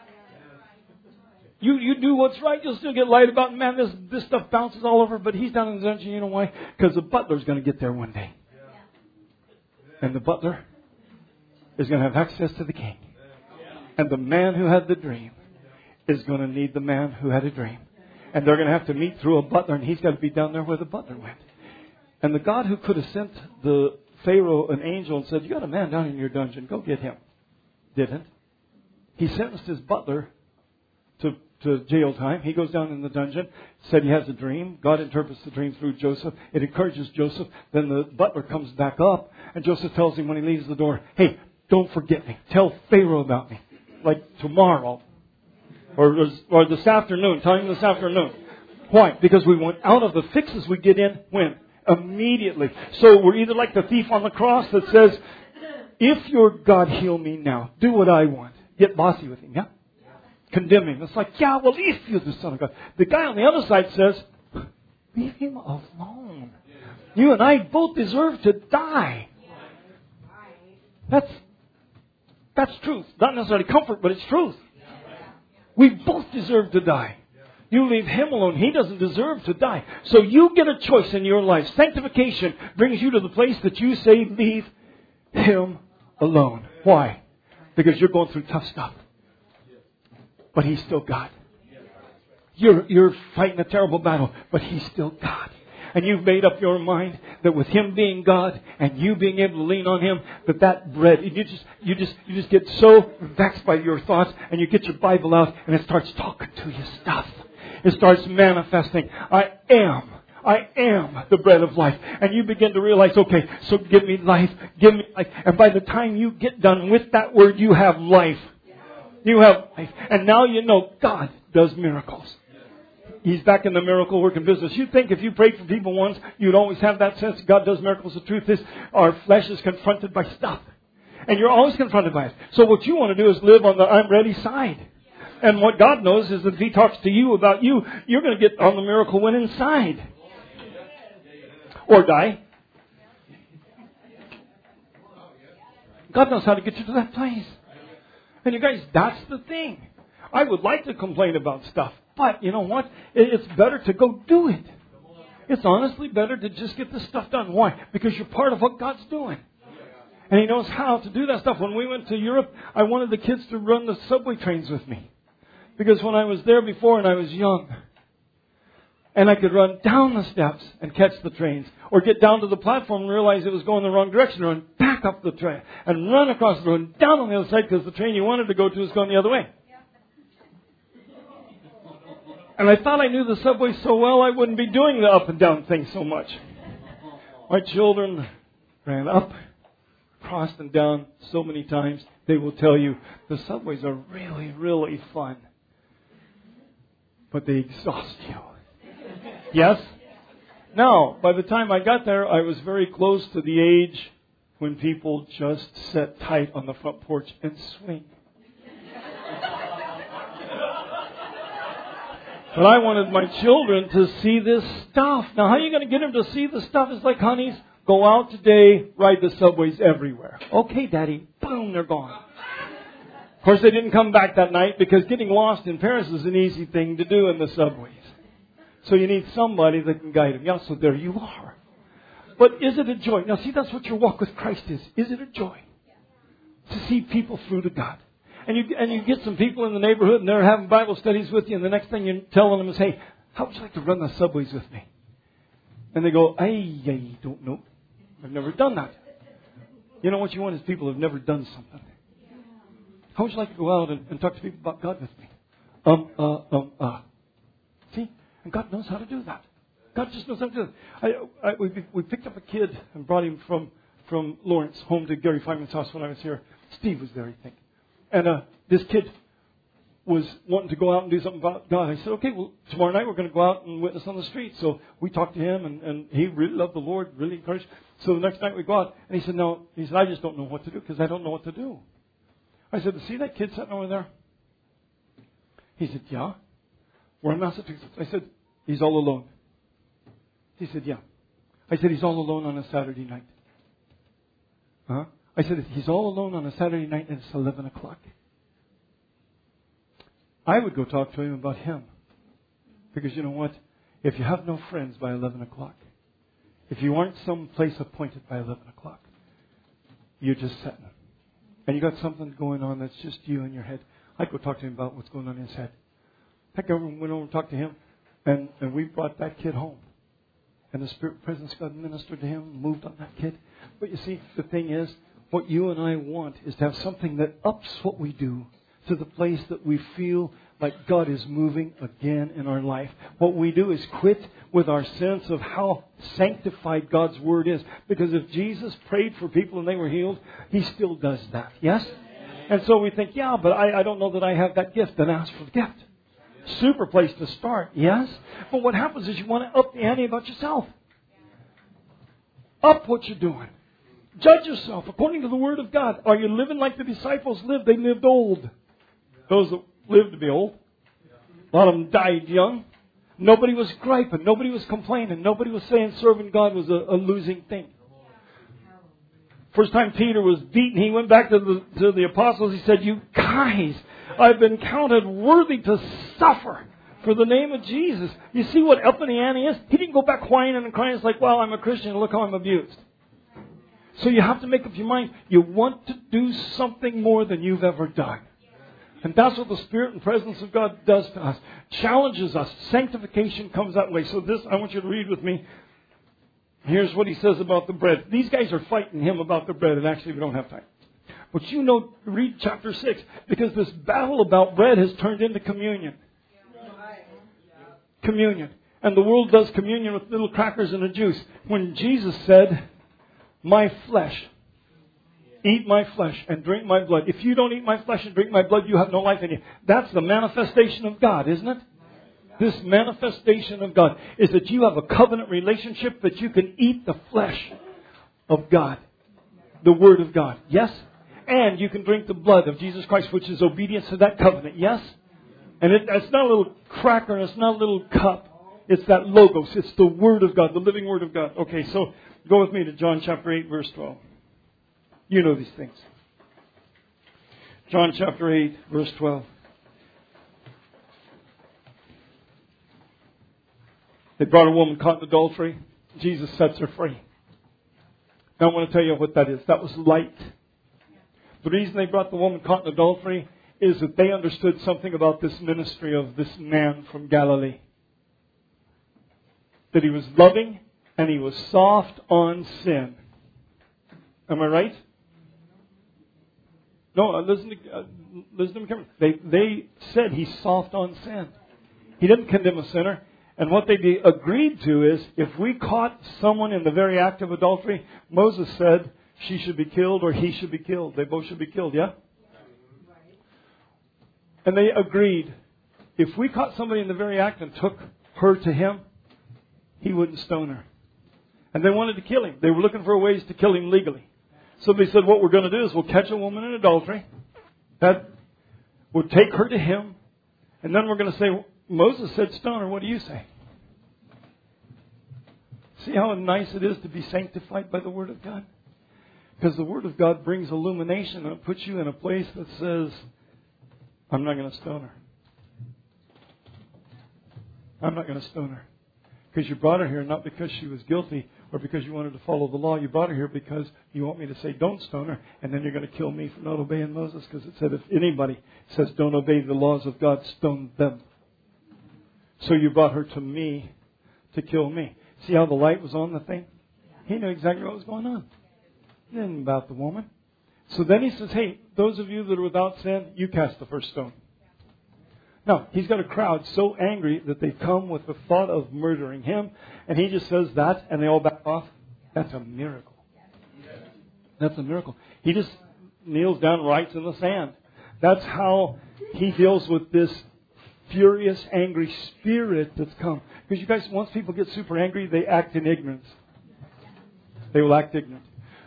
You do what's right, you'll still get lied about. Man, this stuff bounces all over. But he's down in the dungeon. You know why? Because the butler's going to get there one day. And the butler is going to have access to the king. And the man who had the dream is going to need the man who had a dream. And they're going to have to meet through a butler. And he's got to be down there where the butler went. And the God who could have sent the Pharaoh an angel and said, you got a man down in your dungeon, go get him, didn't. He sentenced his butler to jail time. He goes down in the dungeon, said he has a dream. God interprets the dream through Joseph. It encourages Joseph. Then the butler comes back up, and Joseph tells him when he leaves the door, hey, don't forget me. Tell Pharaoh about me. Like tomorrow. Or this afternoon. Tell him this afternoon. Why? Because we want out of the fixes we get in when? Immediately. So we're either like the thief on the cross that says, if your God, heal me now. Do what I want. Get bossy with him, yeah? Condemn him. It's like, yeah, well, if you're the Son of God. The guy on the other side says, leave him alone. You and I both deserve to die. That's truth. Not necessarily comfort, but it's truth. We both deserve to die. You leave him alone. He doesn't deserve to die. So you get a choice in your life. Sanctification brings you to the place that you say, leave him alone. Why? Because you're going through tough stuff. But he's still God. You're fighting a terrible battle, but he's still God. And you've made up your mind that with him being God and you being able to lean on him, that bread, you just get so vexed by your thoughts, and you get your Bible out and it starts talking to you stuff. It starts manifesting. I am the bread of life. And you begin to realize, okay, so give me life, give me life. And by the time you get done with that word, you have life. You have life. And now you know God does miracles. He's back in the miracle working business. You'd think if you prayed for people once, you'd always have that sense God does miracles. The truth is, our flesh is confronted by stuff. And you're always confronted by it. So what you want to do is live on the I'm ready side. And what God knows is that if He talks to you about you, you're going to get on the miracle winning side. Or die. God knows how to get you to that place. And you guys, that's the thing. I would like to complain about stuff. But you know what? It's better to go do it. It's honestly better to just get this stuff done. Why? Because you're part of what God's doing. And He knows how to do that stuff. When we went to Europe, I wanted the kids to run the subway trains with me. Because when I was there before and I was young, and I could run down the steps and catch the trains, or get down to the platform and realize it was going the wrong direction, run back up the train, and run across the road and down on the other side because the train you wanted to go to is going the other way. And I thought I knew the subway so well I wouldn't be doing the up and down thing so much. My children ran up, crossed and down so many times, they will tell you the subways are really, really fun. But they exhaust you. Yes? Now, by the time I got there, I was very close to the age when people just sit tight on the front porch and swing. But I wanted my children to see this stuff. Now, how are you going to get them to see the stuff? It's like, honeys, go out today, ride the subways everywhere. Okay, Daddy. Boom, they're gone. Of course, they didn't come back that night because getting lost in Paris is an easy thing to do in the subways. So you need somebody that can guide them. Yeah, so there you are. But is it a joy? Now, see, that's what your walk with Christ is. Is it a joy? To see people through to God. And you get some people in the neighborhood and they're having Bible studies with you, and the next thing you're telling them is, hey, how would you like to run the subways with me? And they go, I don't know. I've never done that. You know what you want is people who have never done something. How would you like to go out and talk to people about God with me? See? And God knows how to do that. God just knows how to do that. We picked up a kid and brought him from Lawrence home to Gary Feynman's house when I was here. Steve was there, I think. And this kid was wanting to go out and do something about God. I said, okay, well, tomorrow night we're going to go out and witness on the street. So we talked to him, and he really loved the Lord, really encouraged. So the next night we go out, and he said, I just don't know what to do because I don't know what to do. I said, see that kid sitting over there? He said, yeah. We're in Massachusetts. I said, he's all alone. He said, yeah. I said, he's all alone on a Saturday night. Huh? I said, he's all alone on a Saturday night and it's 11 o'clock. I would go talk to him about him. Because you know what? If you have no friends by 11 o'clock, if you aren't someplace appointed by 11 o'clock, you're just sitting. And you got something going on that's just you in your head. I'd go talk to him about what's going on in his head. Heck, I went over and talked to him, and we brought that kid home. And the Spirit presence God ministered to him, moved on that kid. But you see, the thing is, what you and I want is to have something that ups what we do to the place that we feel like God is moving again in our life. What we do is quit with our sense of how sanctified God's Word is. Because if Jesus prayed for people and they were healed, He still does that. Yes? And so we think, yeah, but I don't know that I have that gift. Then ask for the gift. Super place to start, yes? But what happens is you want to up the ante about yourself. Up what you're doing. Judge yourself according to the Word of God. Are you living like the disciples lived? They lived old. Those that lived to be old. A lot of them died young. Nobody was griping. Nobody was complaining. Nobody was saying serving God was a losing thing. First time Peter was beaten, he went back to the apostles. He said, you guys, I've been counted worthy to suffer for the name of Jesus. You see what up in the ante is? He didn't go back whining and crying. It's like, well, I'm a Christian. Look how I'm abused. So you have to make up your mind. You want to do something more than you've ever done. And that's what the Spirit and presence of God does to us. Challenges us. Sanctification comes that way. So this, I want you to read with me. Here's what he says about the bread. These guys are fighting him about the bread, and actually we don't have time. But you know, read chapter 6, because this battle about bread has turned into communion. Communion. And the world does communion with little crackers and a juice. When Jesus said, my flesh, eat my flesh and drink my blood. If you don't eat my flesh and drink my blood, you have no life in you. That's the manifestation of God, isn't it? This manifestation of God is that you have a covenant relationship, that you can eat the flesh of God, the Word of God. Yes? And you can drink the blood of Jesus Christ, which is obedience to that covenant. Yes? And it's not a little cracker, and it's not a little cup. It's that logos. It's the Word of God, the living Word of God. Okay, so go with me to John chapter 8, verse 12. You know these things. John chapter 8, verse 12. They brought a woman caught in adultery. Jesus sets her free. Now I want to tell you what that is. That was light. The reason they brought the woman caught in adultery is that they understood something about this ministry of this man from Galilee. That he was loving and he was soft on sin. Am I right? No, listen to me carefully. They said he's soft on sin. He didn't condemn a sinner. And what they agreed to is, if we caught someone in the very act of adultery, Moses said she should be killed or he should be killed. They both should be killed, yeah? And they agreed, if we caught somebody in the very act and took her to him, he wouldn't stone her. And they wanted to kill him. They were looking for ways to kill him legally. So they said, what we're going to do is we'll catch a woman in adultery. We'll take her to him. And then we're going to say, Moses said stone her. What do you say? See how nice it is to be sanctified by the Word of God? Because the Word of God brings illumination and it puts you in a place that says, I'm not going to stone her. I'm not going to stone her. Because you brought her here not because she was guilty or because you wanted to follow the law. You brought her here because you want me to say don't stone her, and then you're going to kill me for not obeying Moses. Because it said if anybody says don't obey the laws of God, stone them. So you brought her to me to kill me. See how the light was on the thing? He knew exactly what was going on. He didn't know about the woman. So then he says, hey, those of you that are without sin, you cast the first stone. Now, he's got a crowd so angry that they come with the thought of murdering him. And he just says that, and they all back off. That's a miracle. That's a miracle. He just kneels down, writes in the sand. That's how he deals with this furious, angry spirit that's come. Because you guys, once people get super angry, they act in ignorance. They will act ignorant.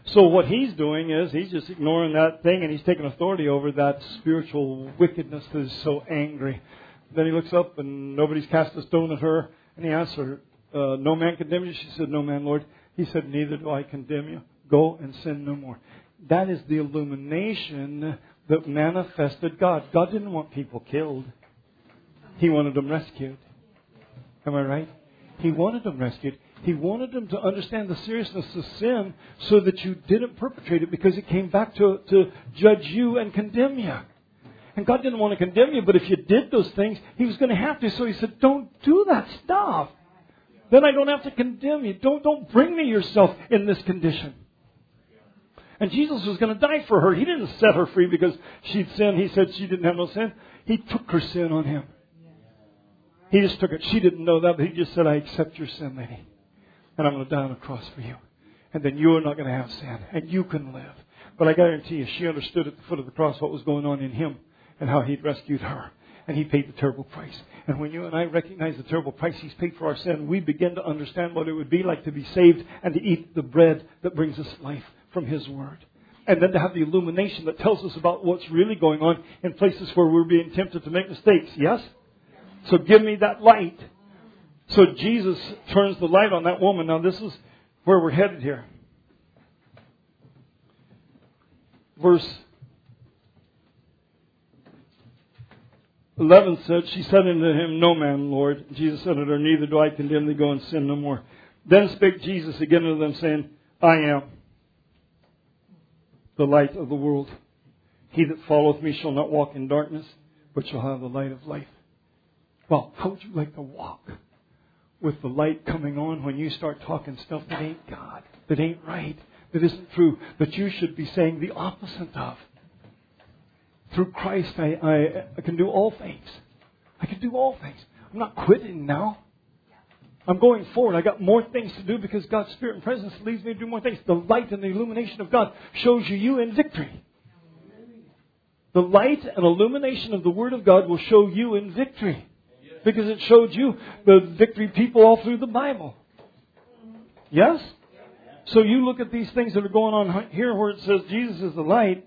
So what he's doing is he's just ignoring that thing and he's taking authority over that spiritual wickedness that is so angry. Then he looks up and nobody's cast a stone at her. And he asks her, no man condemn you? She said, no man, Lord. He said, neither do I condemn you. Go and sin no more. That is the illumination that manifested God. God didn't want people killed. He wanted them rescued. Am I right? He wanted them rescued. He wanted them to understand the seriousness of sin so that you didn't perpetrate it, because it came back to judge you and condemn you. And God didn't want to condemn you, but if you did those things, He was going to have to. So He said, don't do that stuff. Then I don't have to condemn you. Don't bring me yourself in this condition. And Jesus was going to die for her. He didn't set her free because she'd sinned. He said she didn't have no sin. He took her sin on Him. He just took it. She didn't know that, but He just said, I accept your sin, lady. And I'm going to die on the cross for you. And then you're not going to have sin. And you can live. But I guarantee you, she understood at the foot of the cross what was going on in Him and how He'd rescued her. And He paid the terrible price. And when you and I recognize the terrible price He's paid for our sin, we begin to understand what it would be like to be saved and to eat the bread that brings us life from His Word. And then to have the illumination that tells us about what's really going on in places where we're being tempted to make mistakes. Yes? So give me that light. So Jesus turns the light on that woman. Now this is where we're headed here. Verse 11 said, she said unto Him, no man, Lord. Jesus said unto her, neither do I condemn thee, go and sin no more. Then spake Jesus again unto them, saying, I am the light of the world. He that followeth me shall not walk in darkness, but shall have the light of life. Well, how would you like to walk with the light coming on when you start talking stuff that ain't God, that ain't right, that isn't true, that you should be saying the opposite of? Through Christ, I can do all things. I can do all things. I'm not quitting now. I'm going forward. I got more things to do because God's Spirit and presence leads me to do more things. The light and the illumination of God shows you in victory. The light and illumination of the Word of God will show you in victory. Because it showed you the victory people all through the Bible. Yes? So you look at these things that are going on here where it says Jesus is the light.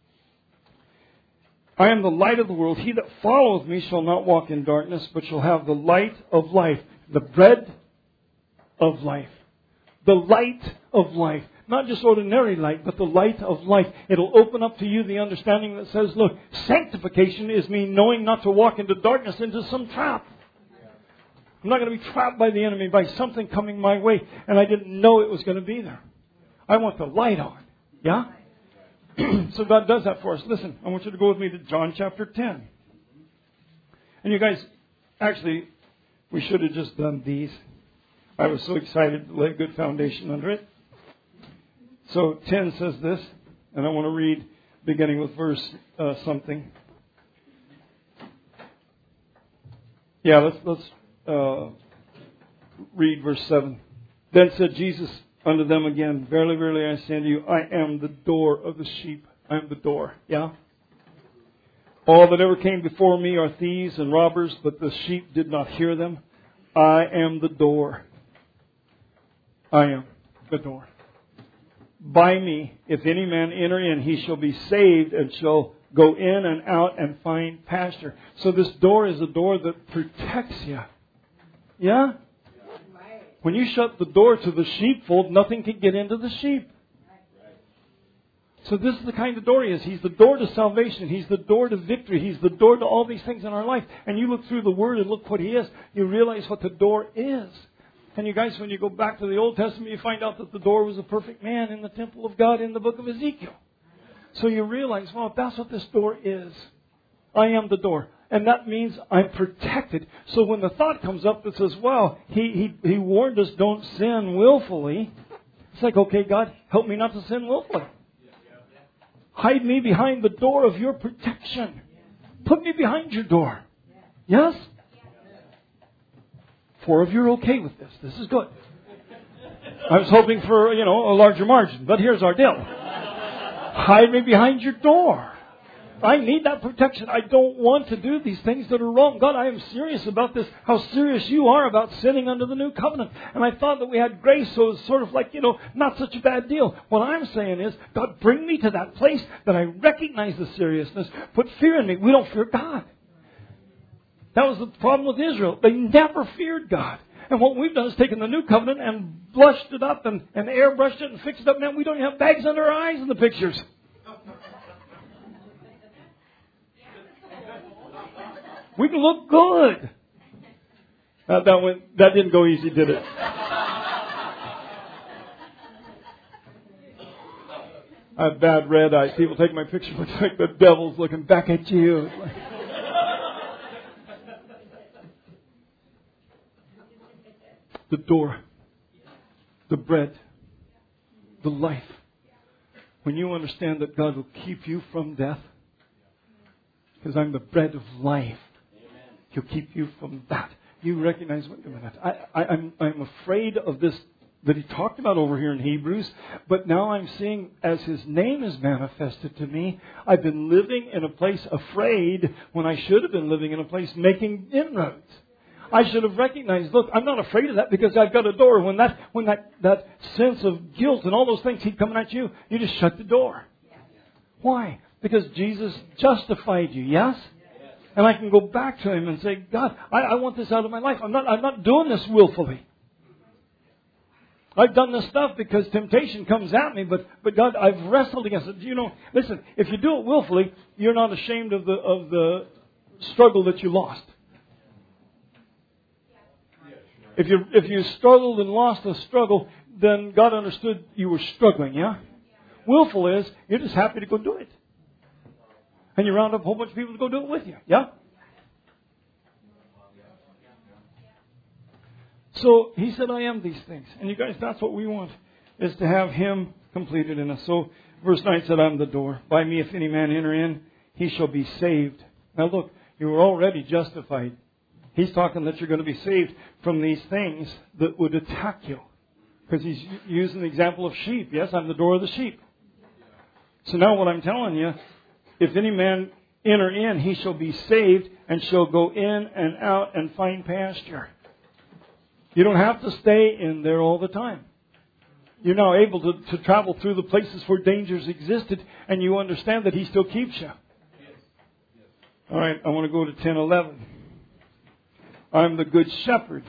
I am the light of the world. He that followeth me shall not walk in darkness, but shall have the light of life. The bread of life. The light of life. Not just ordinary light, but the light of life. It'll open up to you the understanding that says, look, sanctification is me knowing not to walk into darkness, into some trap. I'm not going to be trapped by the enemy, by something coming my way, and I didn't know it was going to be there. I want the light on. Yeah? So God does that for us. Listen, I want you to go with me to John chapter 10. And you guys, actually, we should have just done these. I was so excited to lay a good foundation under it. So 10 says this, and I want to read beginning with verse something. Yeah, let's read verse 7. Then said Jesus unto them again, verily, verily, I say unto you, I am the door of the sheep. I am the door. Yeah? All that ever came before me are thieves and robbers, but the sheep did not hear them. I am the door. I am the door. By me, if any man enter in, he shall be saved and shall go in and out and find pasture. So this door is a door that protects you. Yeah? When you shut the door to the sheepfold, nothing can get into the sheep. So this is the kind of door He is. He's the door to salvation. He's the door to victory. He's the door to all these things in our life. And you look through the Word and look what He is. You realize what the door is. And you guys, when you go back to the Old Testament, you find out that the door was a perfect man in the temple of God in the book of Ezekiel. So you realize, well, that's what this door is. I am the door. And that means I'm protected. So when the thought comes up that says, well, he warned us don't sin willfully. It's like, okay, God, help me not to sin willfully. Hide me behind the door of your protection. Put me behind your door. Yes? 4 of you are okay with this. This is good. I was hoping for, a larger margin, but here's our deal. Hide me behind your door. I need that protection. I don't want to do these things that are wrong. God, I am serious about this. How serious you are about sinning under the new covenant. And I thought that we had grace, so it's sort of like, not such a bad deal. What I'm saying is, God, bring me to that place that I recognize the seriousness. Put fear in me. We don't fear God. That was the problem with Israel. They never feared God. And what we've done is taken the new covenant and blushed it up and airbrushed it and fixed it up. Now we don't even have bags under our eyes in the pictures. We can look good. That didn't go easy, did it? I have bad red eyes. People take my picture, looks like the devil's looking back at you. The door, the bread, the life. When you understand that God will keep you from death, because I'm the bread of life, He'll keep you from that. You recognize what you're doing. I'm afraid of this that he talked about over here in Hebrews, but now I'm seeing as His name is manifested to me, I've been living in a place afraid when I should have been living in a place making inroads. I should have recognized, look, I'm not afraid of that because I've got a door. When that sense of guilt and all those things keep coming at you, you just shut the door. Why? Because Jesus justified you, yes? And I can go back to Him and say, God, I want this out of my life. I'm not doing this willfully. I've done this stuff because temptation comes at me, but God, I've wrestled against it. Listen, if you do it willfully, you're not ashamed of the struggle that you lost. If you struggled and lost the struggle, then God understood you were struggling, yeah? Willful is, you're just happy to go do it. And you round up a whole bunch of people to go do it with you, yeah? So He said, I am these things. And you guys, that's what we want, is to have Him completed in us. So verse 9 said, I'm the door. By me, if any man enter in, he shall be saved. Now look, you were already justified. He's talking that you're going to be saved from these things that would attack you. Because He's using the example of sheep. Yes, I'm the door of the sheep. So now what I'm telling you, if any man enter in, he shall be saved and shall go in and out and find pasture. You don't have to stay in there all the time. You're now able to travel through the places where dangers existed, and you understand that He still keeps you. All right, I want to go to 10:11. I'm the good shepherd.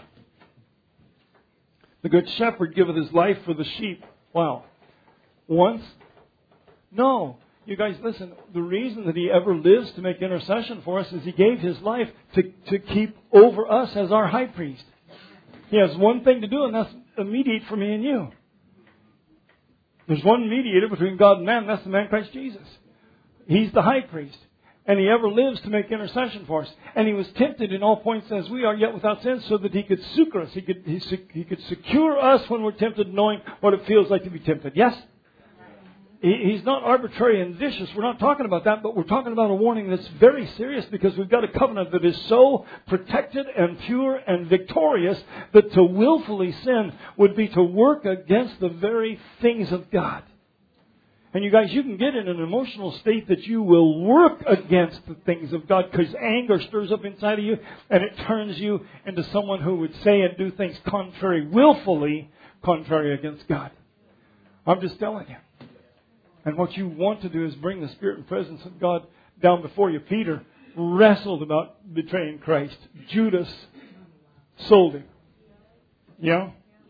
The good shepherd giveth his life for the sheep. Wow. Once? No. You guys, listen. The reason that He ever lives to make intercession for us is He gave His life to keep over us as our high priest. He has one thing to do, and that's mediate for me and you. There's one mediator between God and man, and that's the man Christ Jesus. He's the high priest. And He ever lives to make intercession for us. And He was tempted in all points as we are, yet without sin, so that He could succor us. He could secure us when we're tempted, knowing what it feels like to be tempted. Yes? He's not arbitrary and vicious. We're not talking about that, but we're talking about a warning that's very serious, because we've got a covenant that is so protected and pure and victorious that to willfully sin would be to work against the very things of God. And you guys, you can get in an emotional state that you will work against the things of God, because anger stirs up inside of you and it turns you into someone who would say and do things willfully contrary against God. I'm just telling you. And what you want to do is bring the Spirit and presence of God down before you. Peter wrestled about betraying Christ. Judas sold Him. Yeah?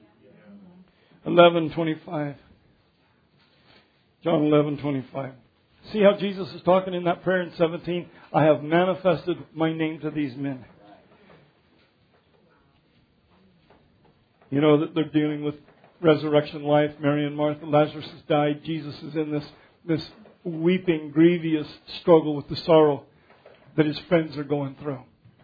11:25. John 11:25. See how Jesus is talking in that prayer in 17? I have manifested my name to these men. You know that they're dealing with resurrection life. Mary and Martha, Lazarus has died. Jesus is in this weeping, grievous struggle with the sorrow that His friends are going through.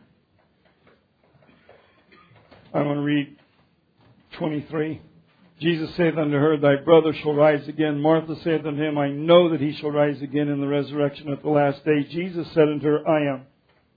I want to read 23. Jesus saith unto her, Thy brother shall rise again. Martha saith unto Him, I know that he shall rise again in the resurrection at the last day. Jesus said unto her, I am.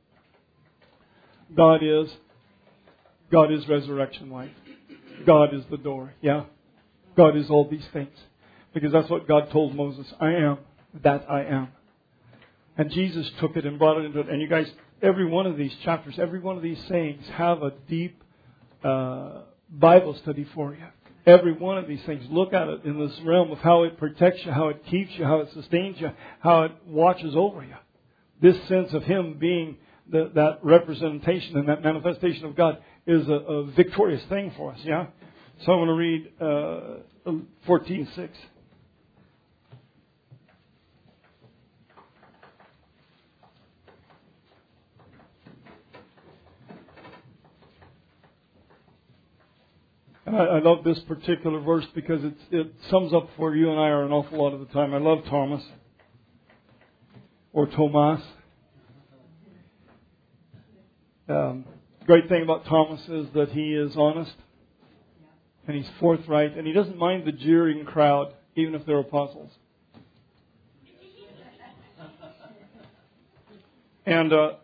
God is resurrection life. God is the door. Yeah? God is all these things. Because that's what God told Moses. I am that I am. And Jesus took it and brought it into it. And you guys, every one of these chapters, every one of these sayings have a deep Bible study for you. Every one of these things, look at it in this realm of how it protects you, how it keeps you, how it sustains you, how it watches over you. This sense of Him being that representation and that manifestation of God is a victorious thing for us, yeah? So I want to read 14:6. And I love this particular verse because it sums up where you and I are an awful lot of the time. I love Thomas, or Tomas. Great thing about Thomas is that he is honest, and he's forthright, and he doesn't mind the jeering crowd, even if they're apostles. And of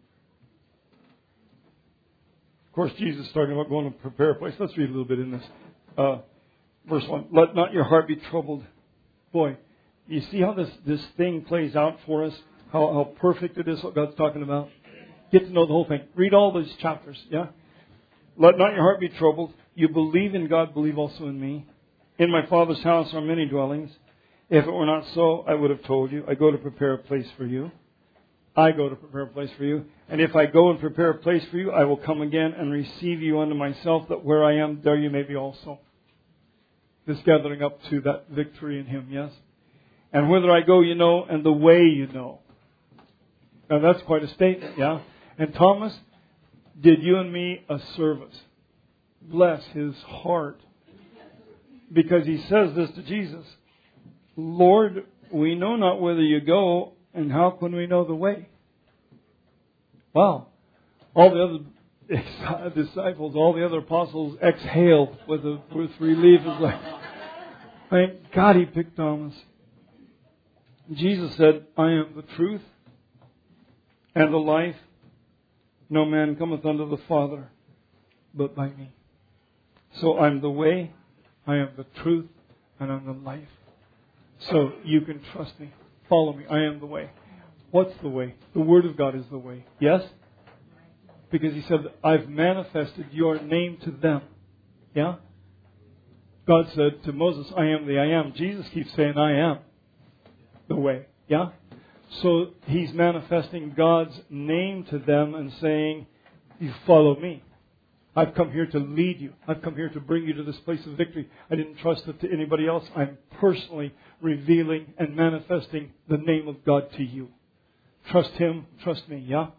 course, Jesus is talking about going to prepare a place. Let's read a little bit in this. Verse 1. Let not your heart be troubled. Boy, you see how this thing plays out for us? How perfect it is, what God's talking about? Get to know the whole thing. Read all these chapters, yeah? Let not your heart be troubled. You believe in God, believe also in me. In my Father's house are many dwellings. If it were not so, I would have told you. I go to prepare a place for you. I go to prepare a place for you. And if I go and prepare a place for you, I will come again and receive you unto myself, that where I am, there you may be also. This gathering up to that victory in Him, yes? And whither I go, you know, and the way you know. Now that's quite a statement, yeah? And Thomas did you and me a service. Bless his heart. Because he says this to Jesus. Lord, we know not whither you go, and how can we know the way? Wow. All the other disciples, all the other apostles exhaled with relief. It's like, thank God He picked Thomas. Jesus said, I am the truth and the life. No man cometh unto the Father but by me. So I'm the way, I am the truth, and I'm the life. So you can trust me. Follow me. I am the way. What's the way? The Word of God is the way. Yes? Because He said, I've manifested your name to them. Yeah? God said to Moses, I am the I am. Jesus keeps saying, I am the way. Yeah? So He's manifesting God's name to them and saying, you follow me. I've come here to lead you. I've come here to bring you to this place of victory. I didn't trust it to anybody else. I'm personally revealing and manifesting the name of God to you. Trust Him, trust me, yeah?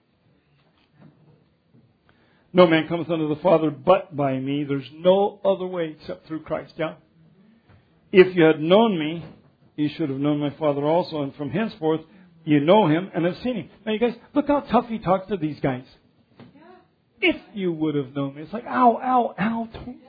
No man cometh unto the Father but by me. There's no other way except through Christ, yeah? If you had known me, you should have known my Father also. And from henceforth, you know Him and have seen Him. Now you guys, look how tough He talks to these guys. If you would have known me. It's like, ow, ow, ow.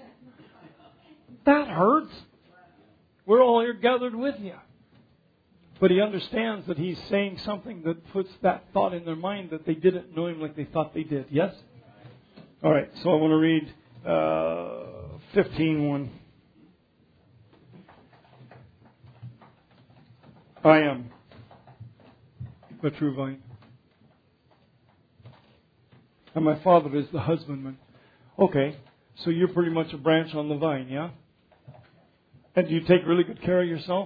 That hurts. We're all here gathered with you. But He understands that He's saying something that puts that thought in their mind that they didn't know Him like they thought they did. Yes? All right, so I want to read 15:1. I am the true vine, and my Father is the husbandman. Okay, so you're pretty much a branch on the vine, yeah? And do you take really good care of yourself?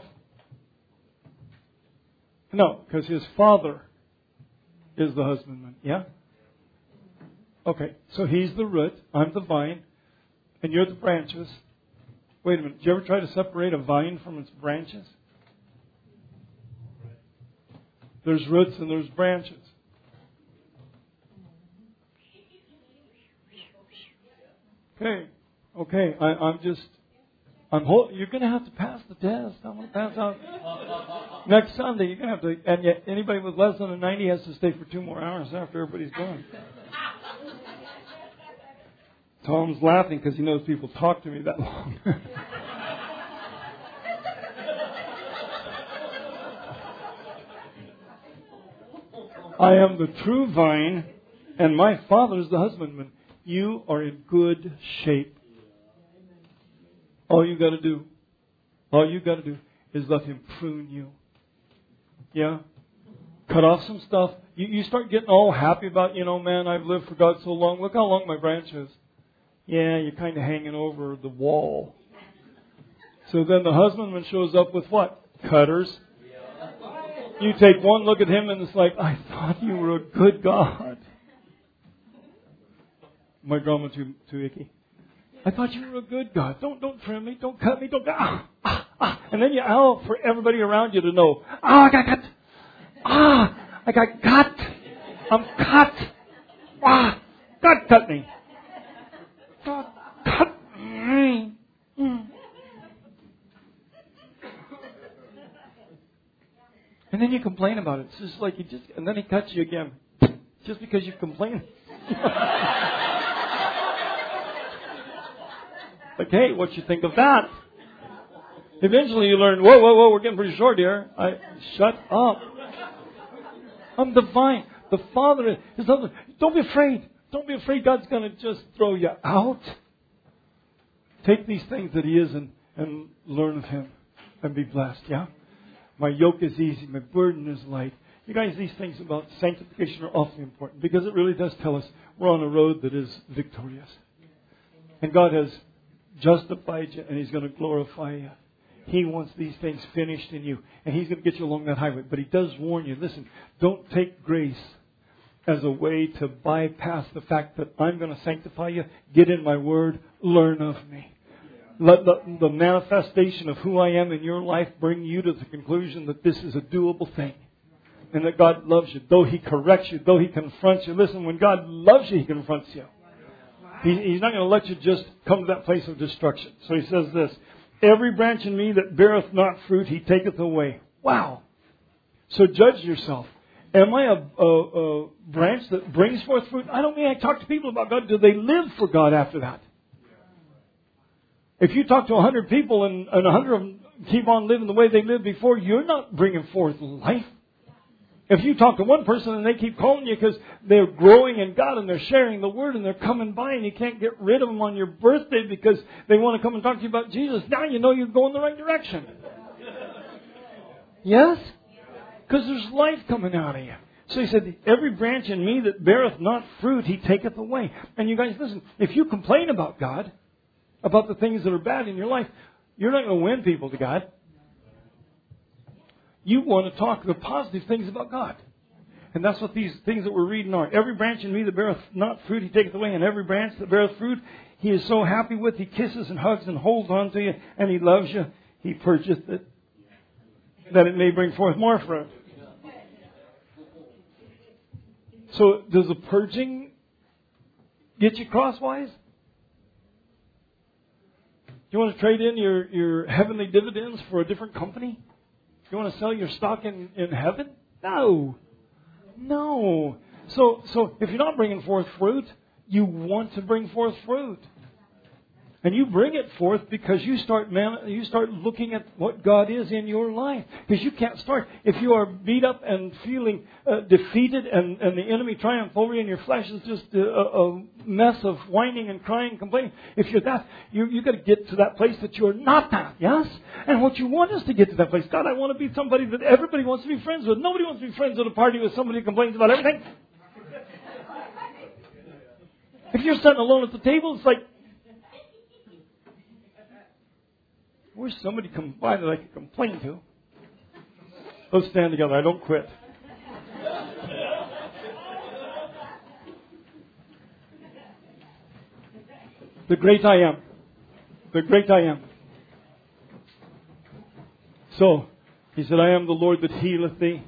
No, because His Father is the husbandman, yeah? Okay, so He's the root, I'm the vine, and you're the branches. Wait a minute, did you ever try to separate a vine from its branches? There's roots and there's branches. Okay, you're going to have to pass the test. I'm going to pass out. Next Sunday, you're going to have to, and yet anybody with less than a 90 has to stay for 2 more hours after everybody's gone. Tom's laughing because he knows people talk to me that long. I am the true vine, and my Father is the husbandman. You are in good shape. All you got to do is let Him prune you. Yeah? cut off some stuff. You start getting all happy about, man, I've lived for God so long. Look how long my branch is. Yeah, you're kind of hanging over the wall. So then the husbandman shows up with what? Cutters. You take one look at him and it's like, I thought you were a good God. My drama too icky. I thought you were a good God. Don't trim me. Don't cut me. Don't. And then you yell for everybody around you to know. I got cut. I got cut. I'm cut. God cut me. God cut me. And then you complain about it. It's just like and then he cuts you again. Just because you complain. Like, hey, what you think of that? Eventually you learn, whoa, we're getting pretty short here. Shut up. I'm divine. The Father is other. Don't be afraid. Don't be afraid God's going to just throw you out. Take these things that He is and learn of Him and be blessed, yeah? My yoke is easy. My burden is light. You guys, these things about sanctification are awfully important because it really does tell us we're on a road that is victorious. And God has justified you and He's going to glorify you. He wants these things finished in you. And He's going to get you along that highway. But He does warn you, listen, don't take grace as a way to bypass the fact that I'm going to sanctify you. Get in my Word. Learn of me. Let the manifestation of who I am in your life bring you to the conclusion that this is a doable thing. And that God loves you. Though He corrects you, though He confronts you. Listen, when God loves you, He confronts you. He's not going to let you just come to that place of destruction. So He says this, every branch in me that beareth not fruit, He taketh away. Wow. So judge yourself. Am I a branch that brings forth fruit? I don't mean I talk to people about God. Do they live for God after that? If you talk to 100 people and 100 of them keep on living the way they lived before, you're not bringing forth life. If you talk to one person and they keep calling you because they're growing in God and they're sharing the Word and they're coming by and you can't get rid of them on your birthday because they want to come and talk to you about Jesus, now you know you're going the right direction. Yes? Because there's life coming out of you. So He said, every branch in me that beareth not fruit, He taketh away. And you guys, listen, if you complain about God, about the things that are bad in your life, you're not going to win people to God. You want to talk the positive things about God. And that's what these things that we're reading are. Every branch in me that beareth not fruit, He taketh away. And every branch that beareth fruit, He is so happy with. He kisses and hugs and holds on to you. And He loves you. He purchased it, that it may bring forth more fruit. So does the purging get you crosswise? You want to trade in your heavenly dividends for a different company? You want to sell your stock in heaven? No. So if you're not bringing forth fruit, you want to bring forth fruit. And you bring it forth because you start looking at what God is in your life. Because you can't start. If you are beat up and feeling defeated and the enemy triumph over you and your flesh is just a mess of whining and crying and complaining. If you're that, you've got to get to that place that you're not that. Yes? And what you want is to get to that place. God, I want to be somebody that everybody wants to be friends with. Nobody wants to be friends at a party with somebody who complains about everything. If you're sitting alone at the table, it's like, I wish somebody come by that I could complain to. Let's stand together. I don't quit. The great I am. The great I am. So, He said, I am the Lord that healeth thee.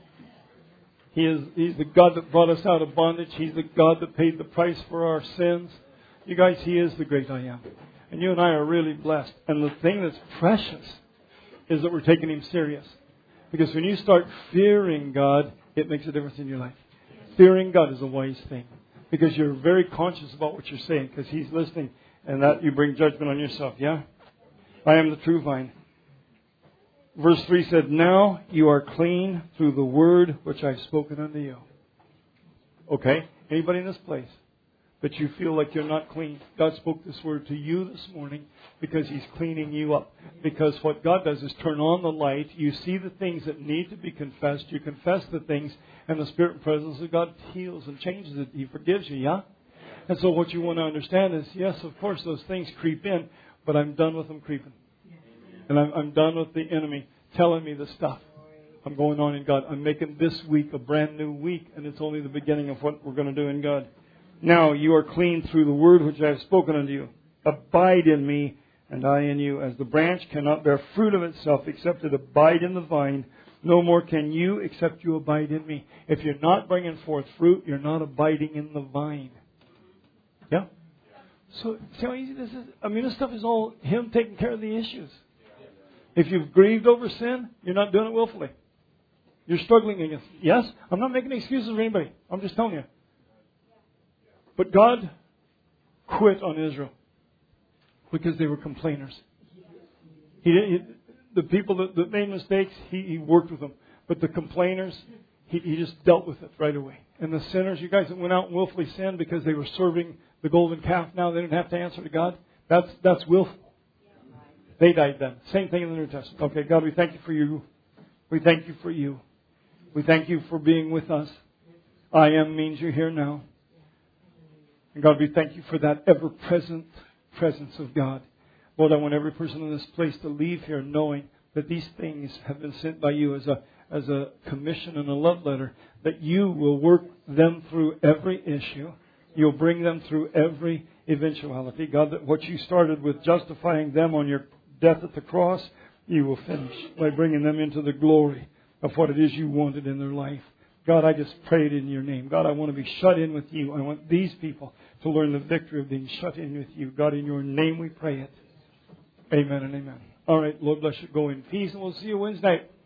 He's the God that brought us out of bondage. He's the God that paid the price for our sins. You guys, He is the great I am. And you and I are really blessed. And the thing that's precious is that we're taking Him serious. Because when you start fearing God, it makes a difference in your life. Fearing God is a wise thing. Because you're very conscious about what you're saying. Because He's listening. And that you bring judgment on yourself. Yeah? I am the true vine. Verse 3 said, now you are clean through the word which I've spoken unto you. Okay? Anybody in this place but you feel like you're not clean. God spoke this word to you this morning because He's cleaning you up. Because what God does is turn on the light. You see the things that need to be confessed. You confess the things, and the Spirit and presence of God heals and changes it. He forgives you, yeah? And so what you want to understand is, yes, of course, those things creep in, but I'm done with them creeping. And I'm done with the enemy telling me the stuff. I'm going on in God. I'm making this week a brand new week, and it's only the beginning of what we're going to do in God. Now you are clean through the word which I have spoken unto you. Abide in me, and I in you. As the branch cannot bear fruit of itself except it abide in the vine, no more can you except you abide in me. If you're not bringing forth fruit, you're not abiding in the vine. Yeah? So, see how easy this is? I mean, this stuff is all Him taking care of the issues. If you've grieved over sin, you're not doing it willfully. You're struggling against it. Yes? I'm not making excuses for anybody. I'm just telling you. But God quit on Israel because they were complainers. The people that made mistakes, He worked with them. But the complainers, He just dealt with it right away. And the sinners, you guys that went out and willfully sinned because they were serving the golden calf, now they didn't have to answer to God. That's willful. They died then. Same thing in the New Testament. Okay, God, we thank you for you. We thank you for you. We thank you for being with us. I am means you're here now. And God, we thank you for that ever-present presence of God. Lord, I want every person in this place to leave here knowing that these things have been sent by you as a commission and a love letter, that you will work them through every issue. You'll bring them through every eventuality. God, that what you started with justifying them on your death at the cross, you will finish by bringing them into the glory of what it is you wanted in their life. God, I just prayed in your name. God, I want to be shut in with you. I want these people to learn the victory of being shut in with you. God, in your name we pray it. Amen and amen. All right, Lord bless you. Go in peace, and we'll see you Wednesday night.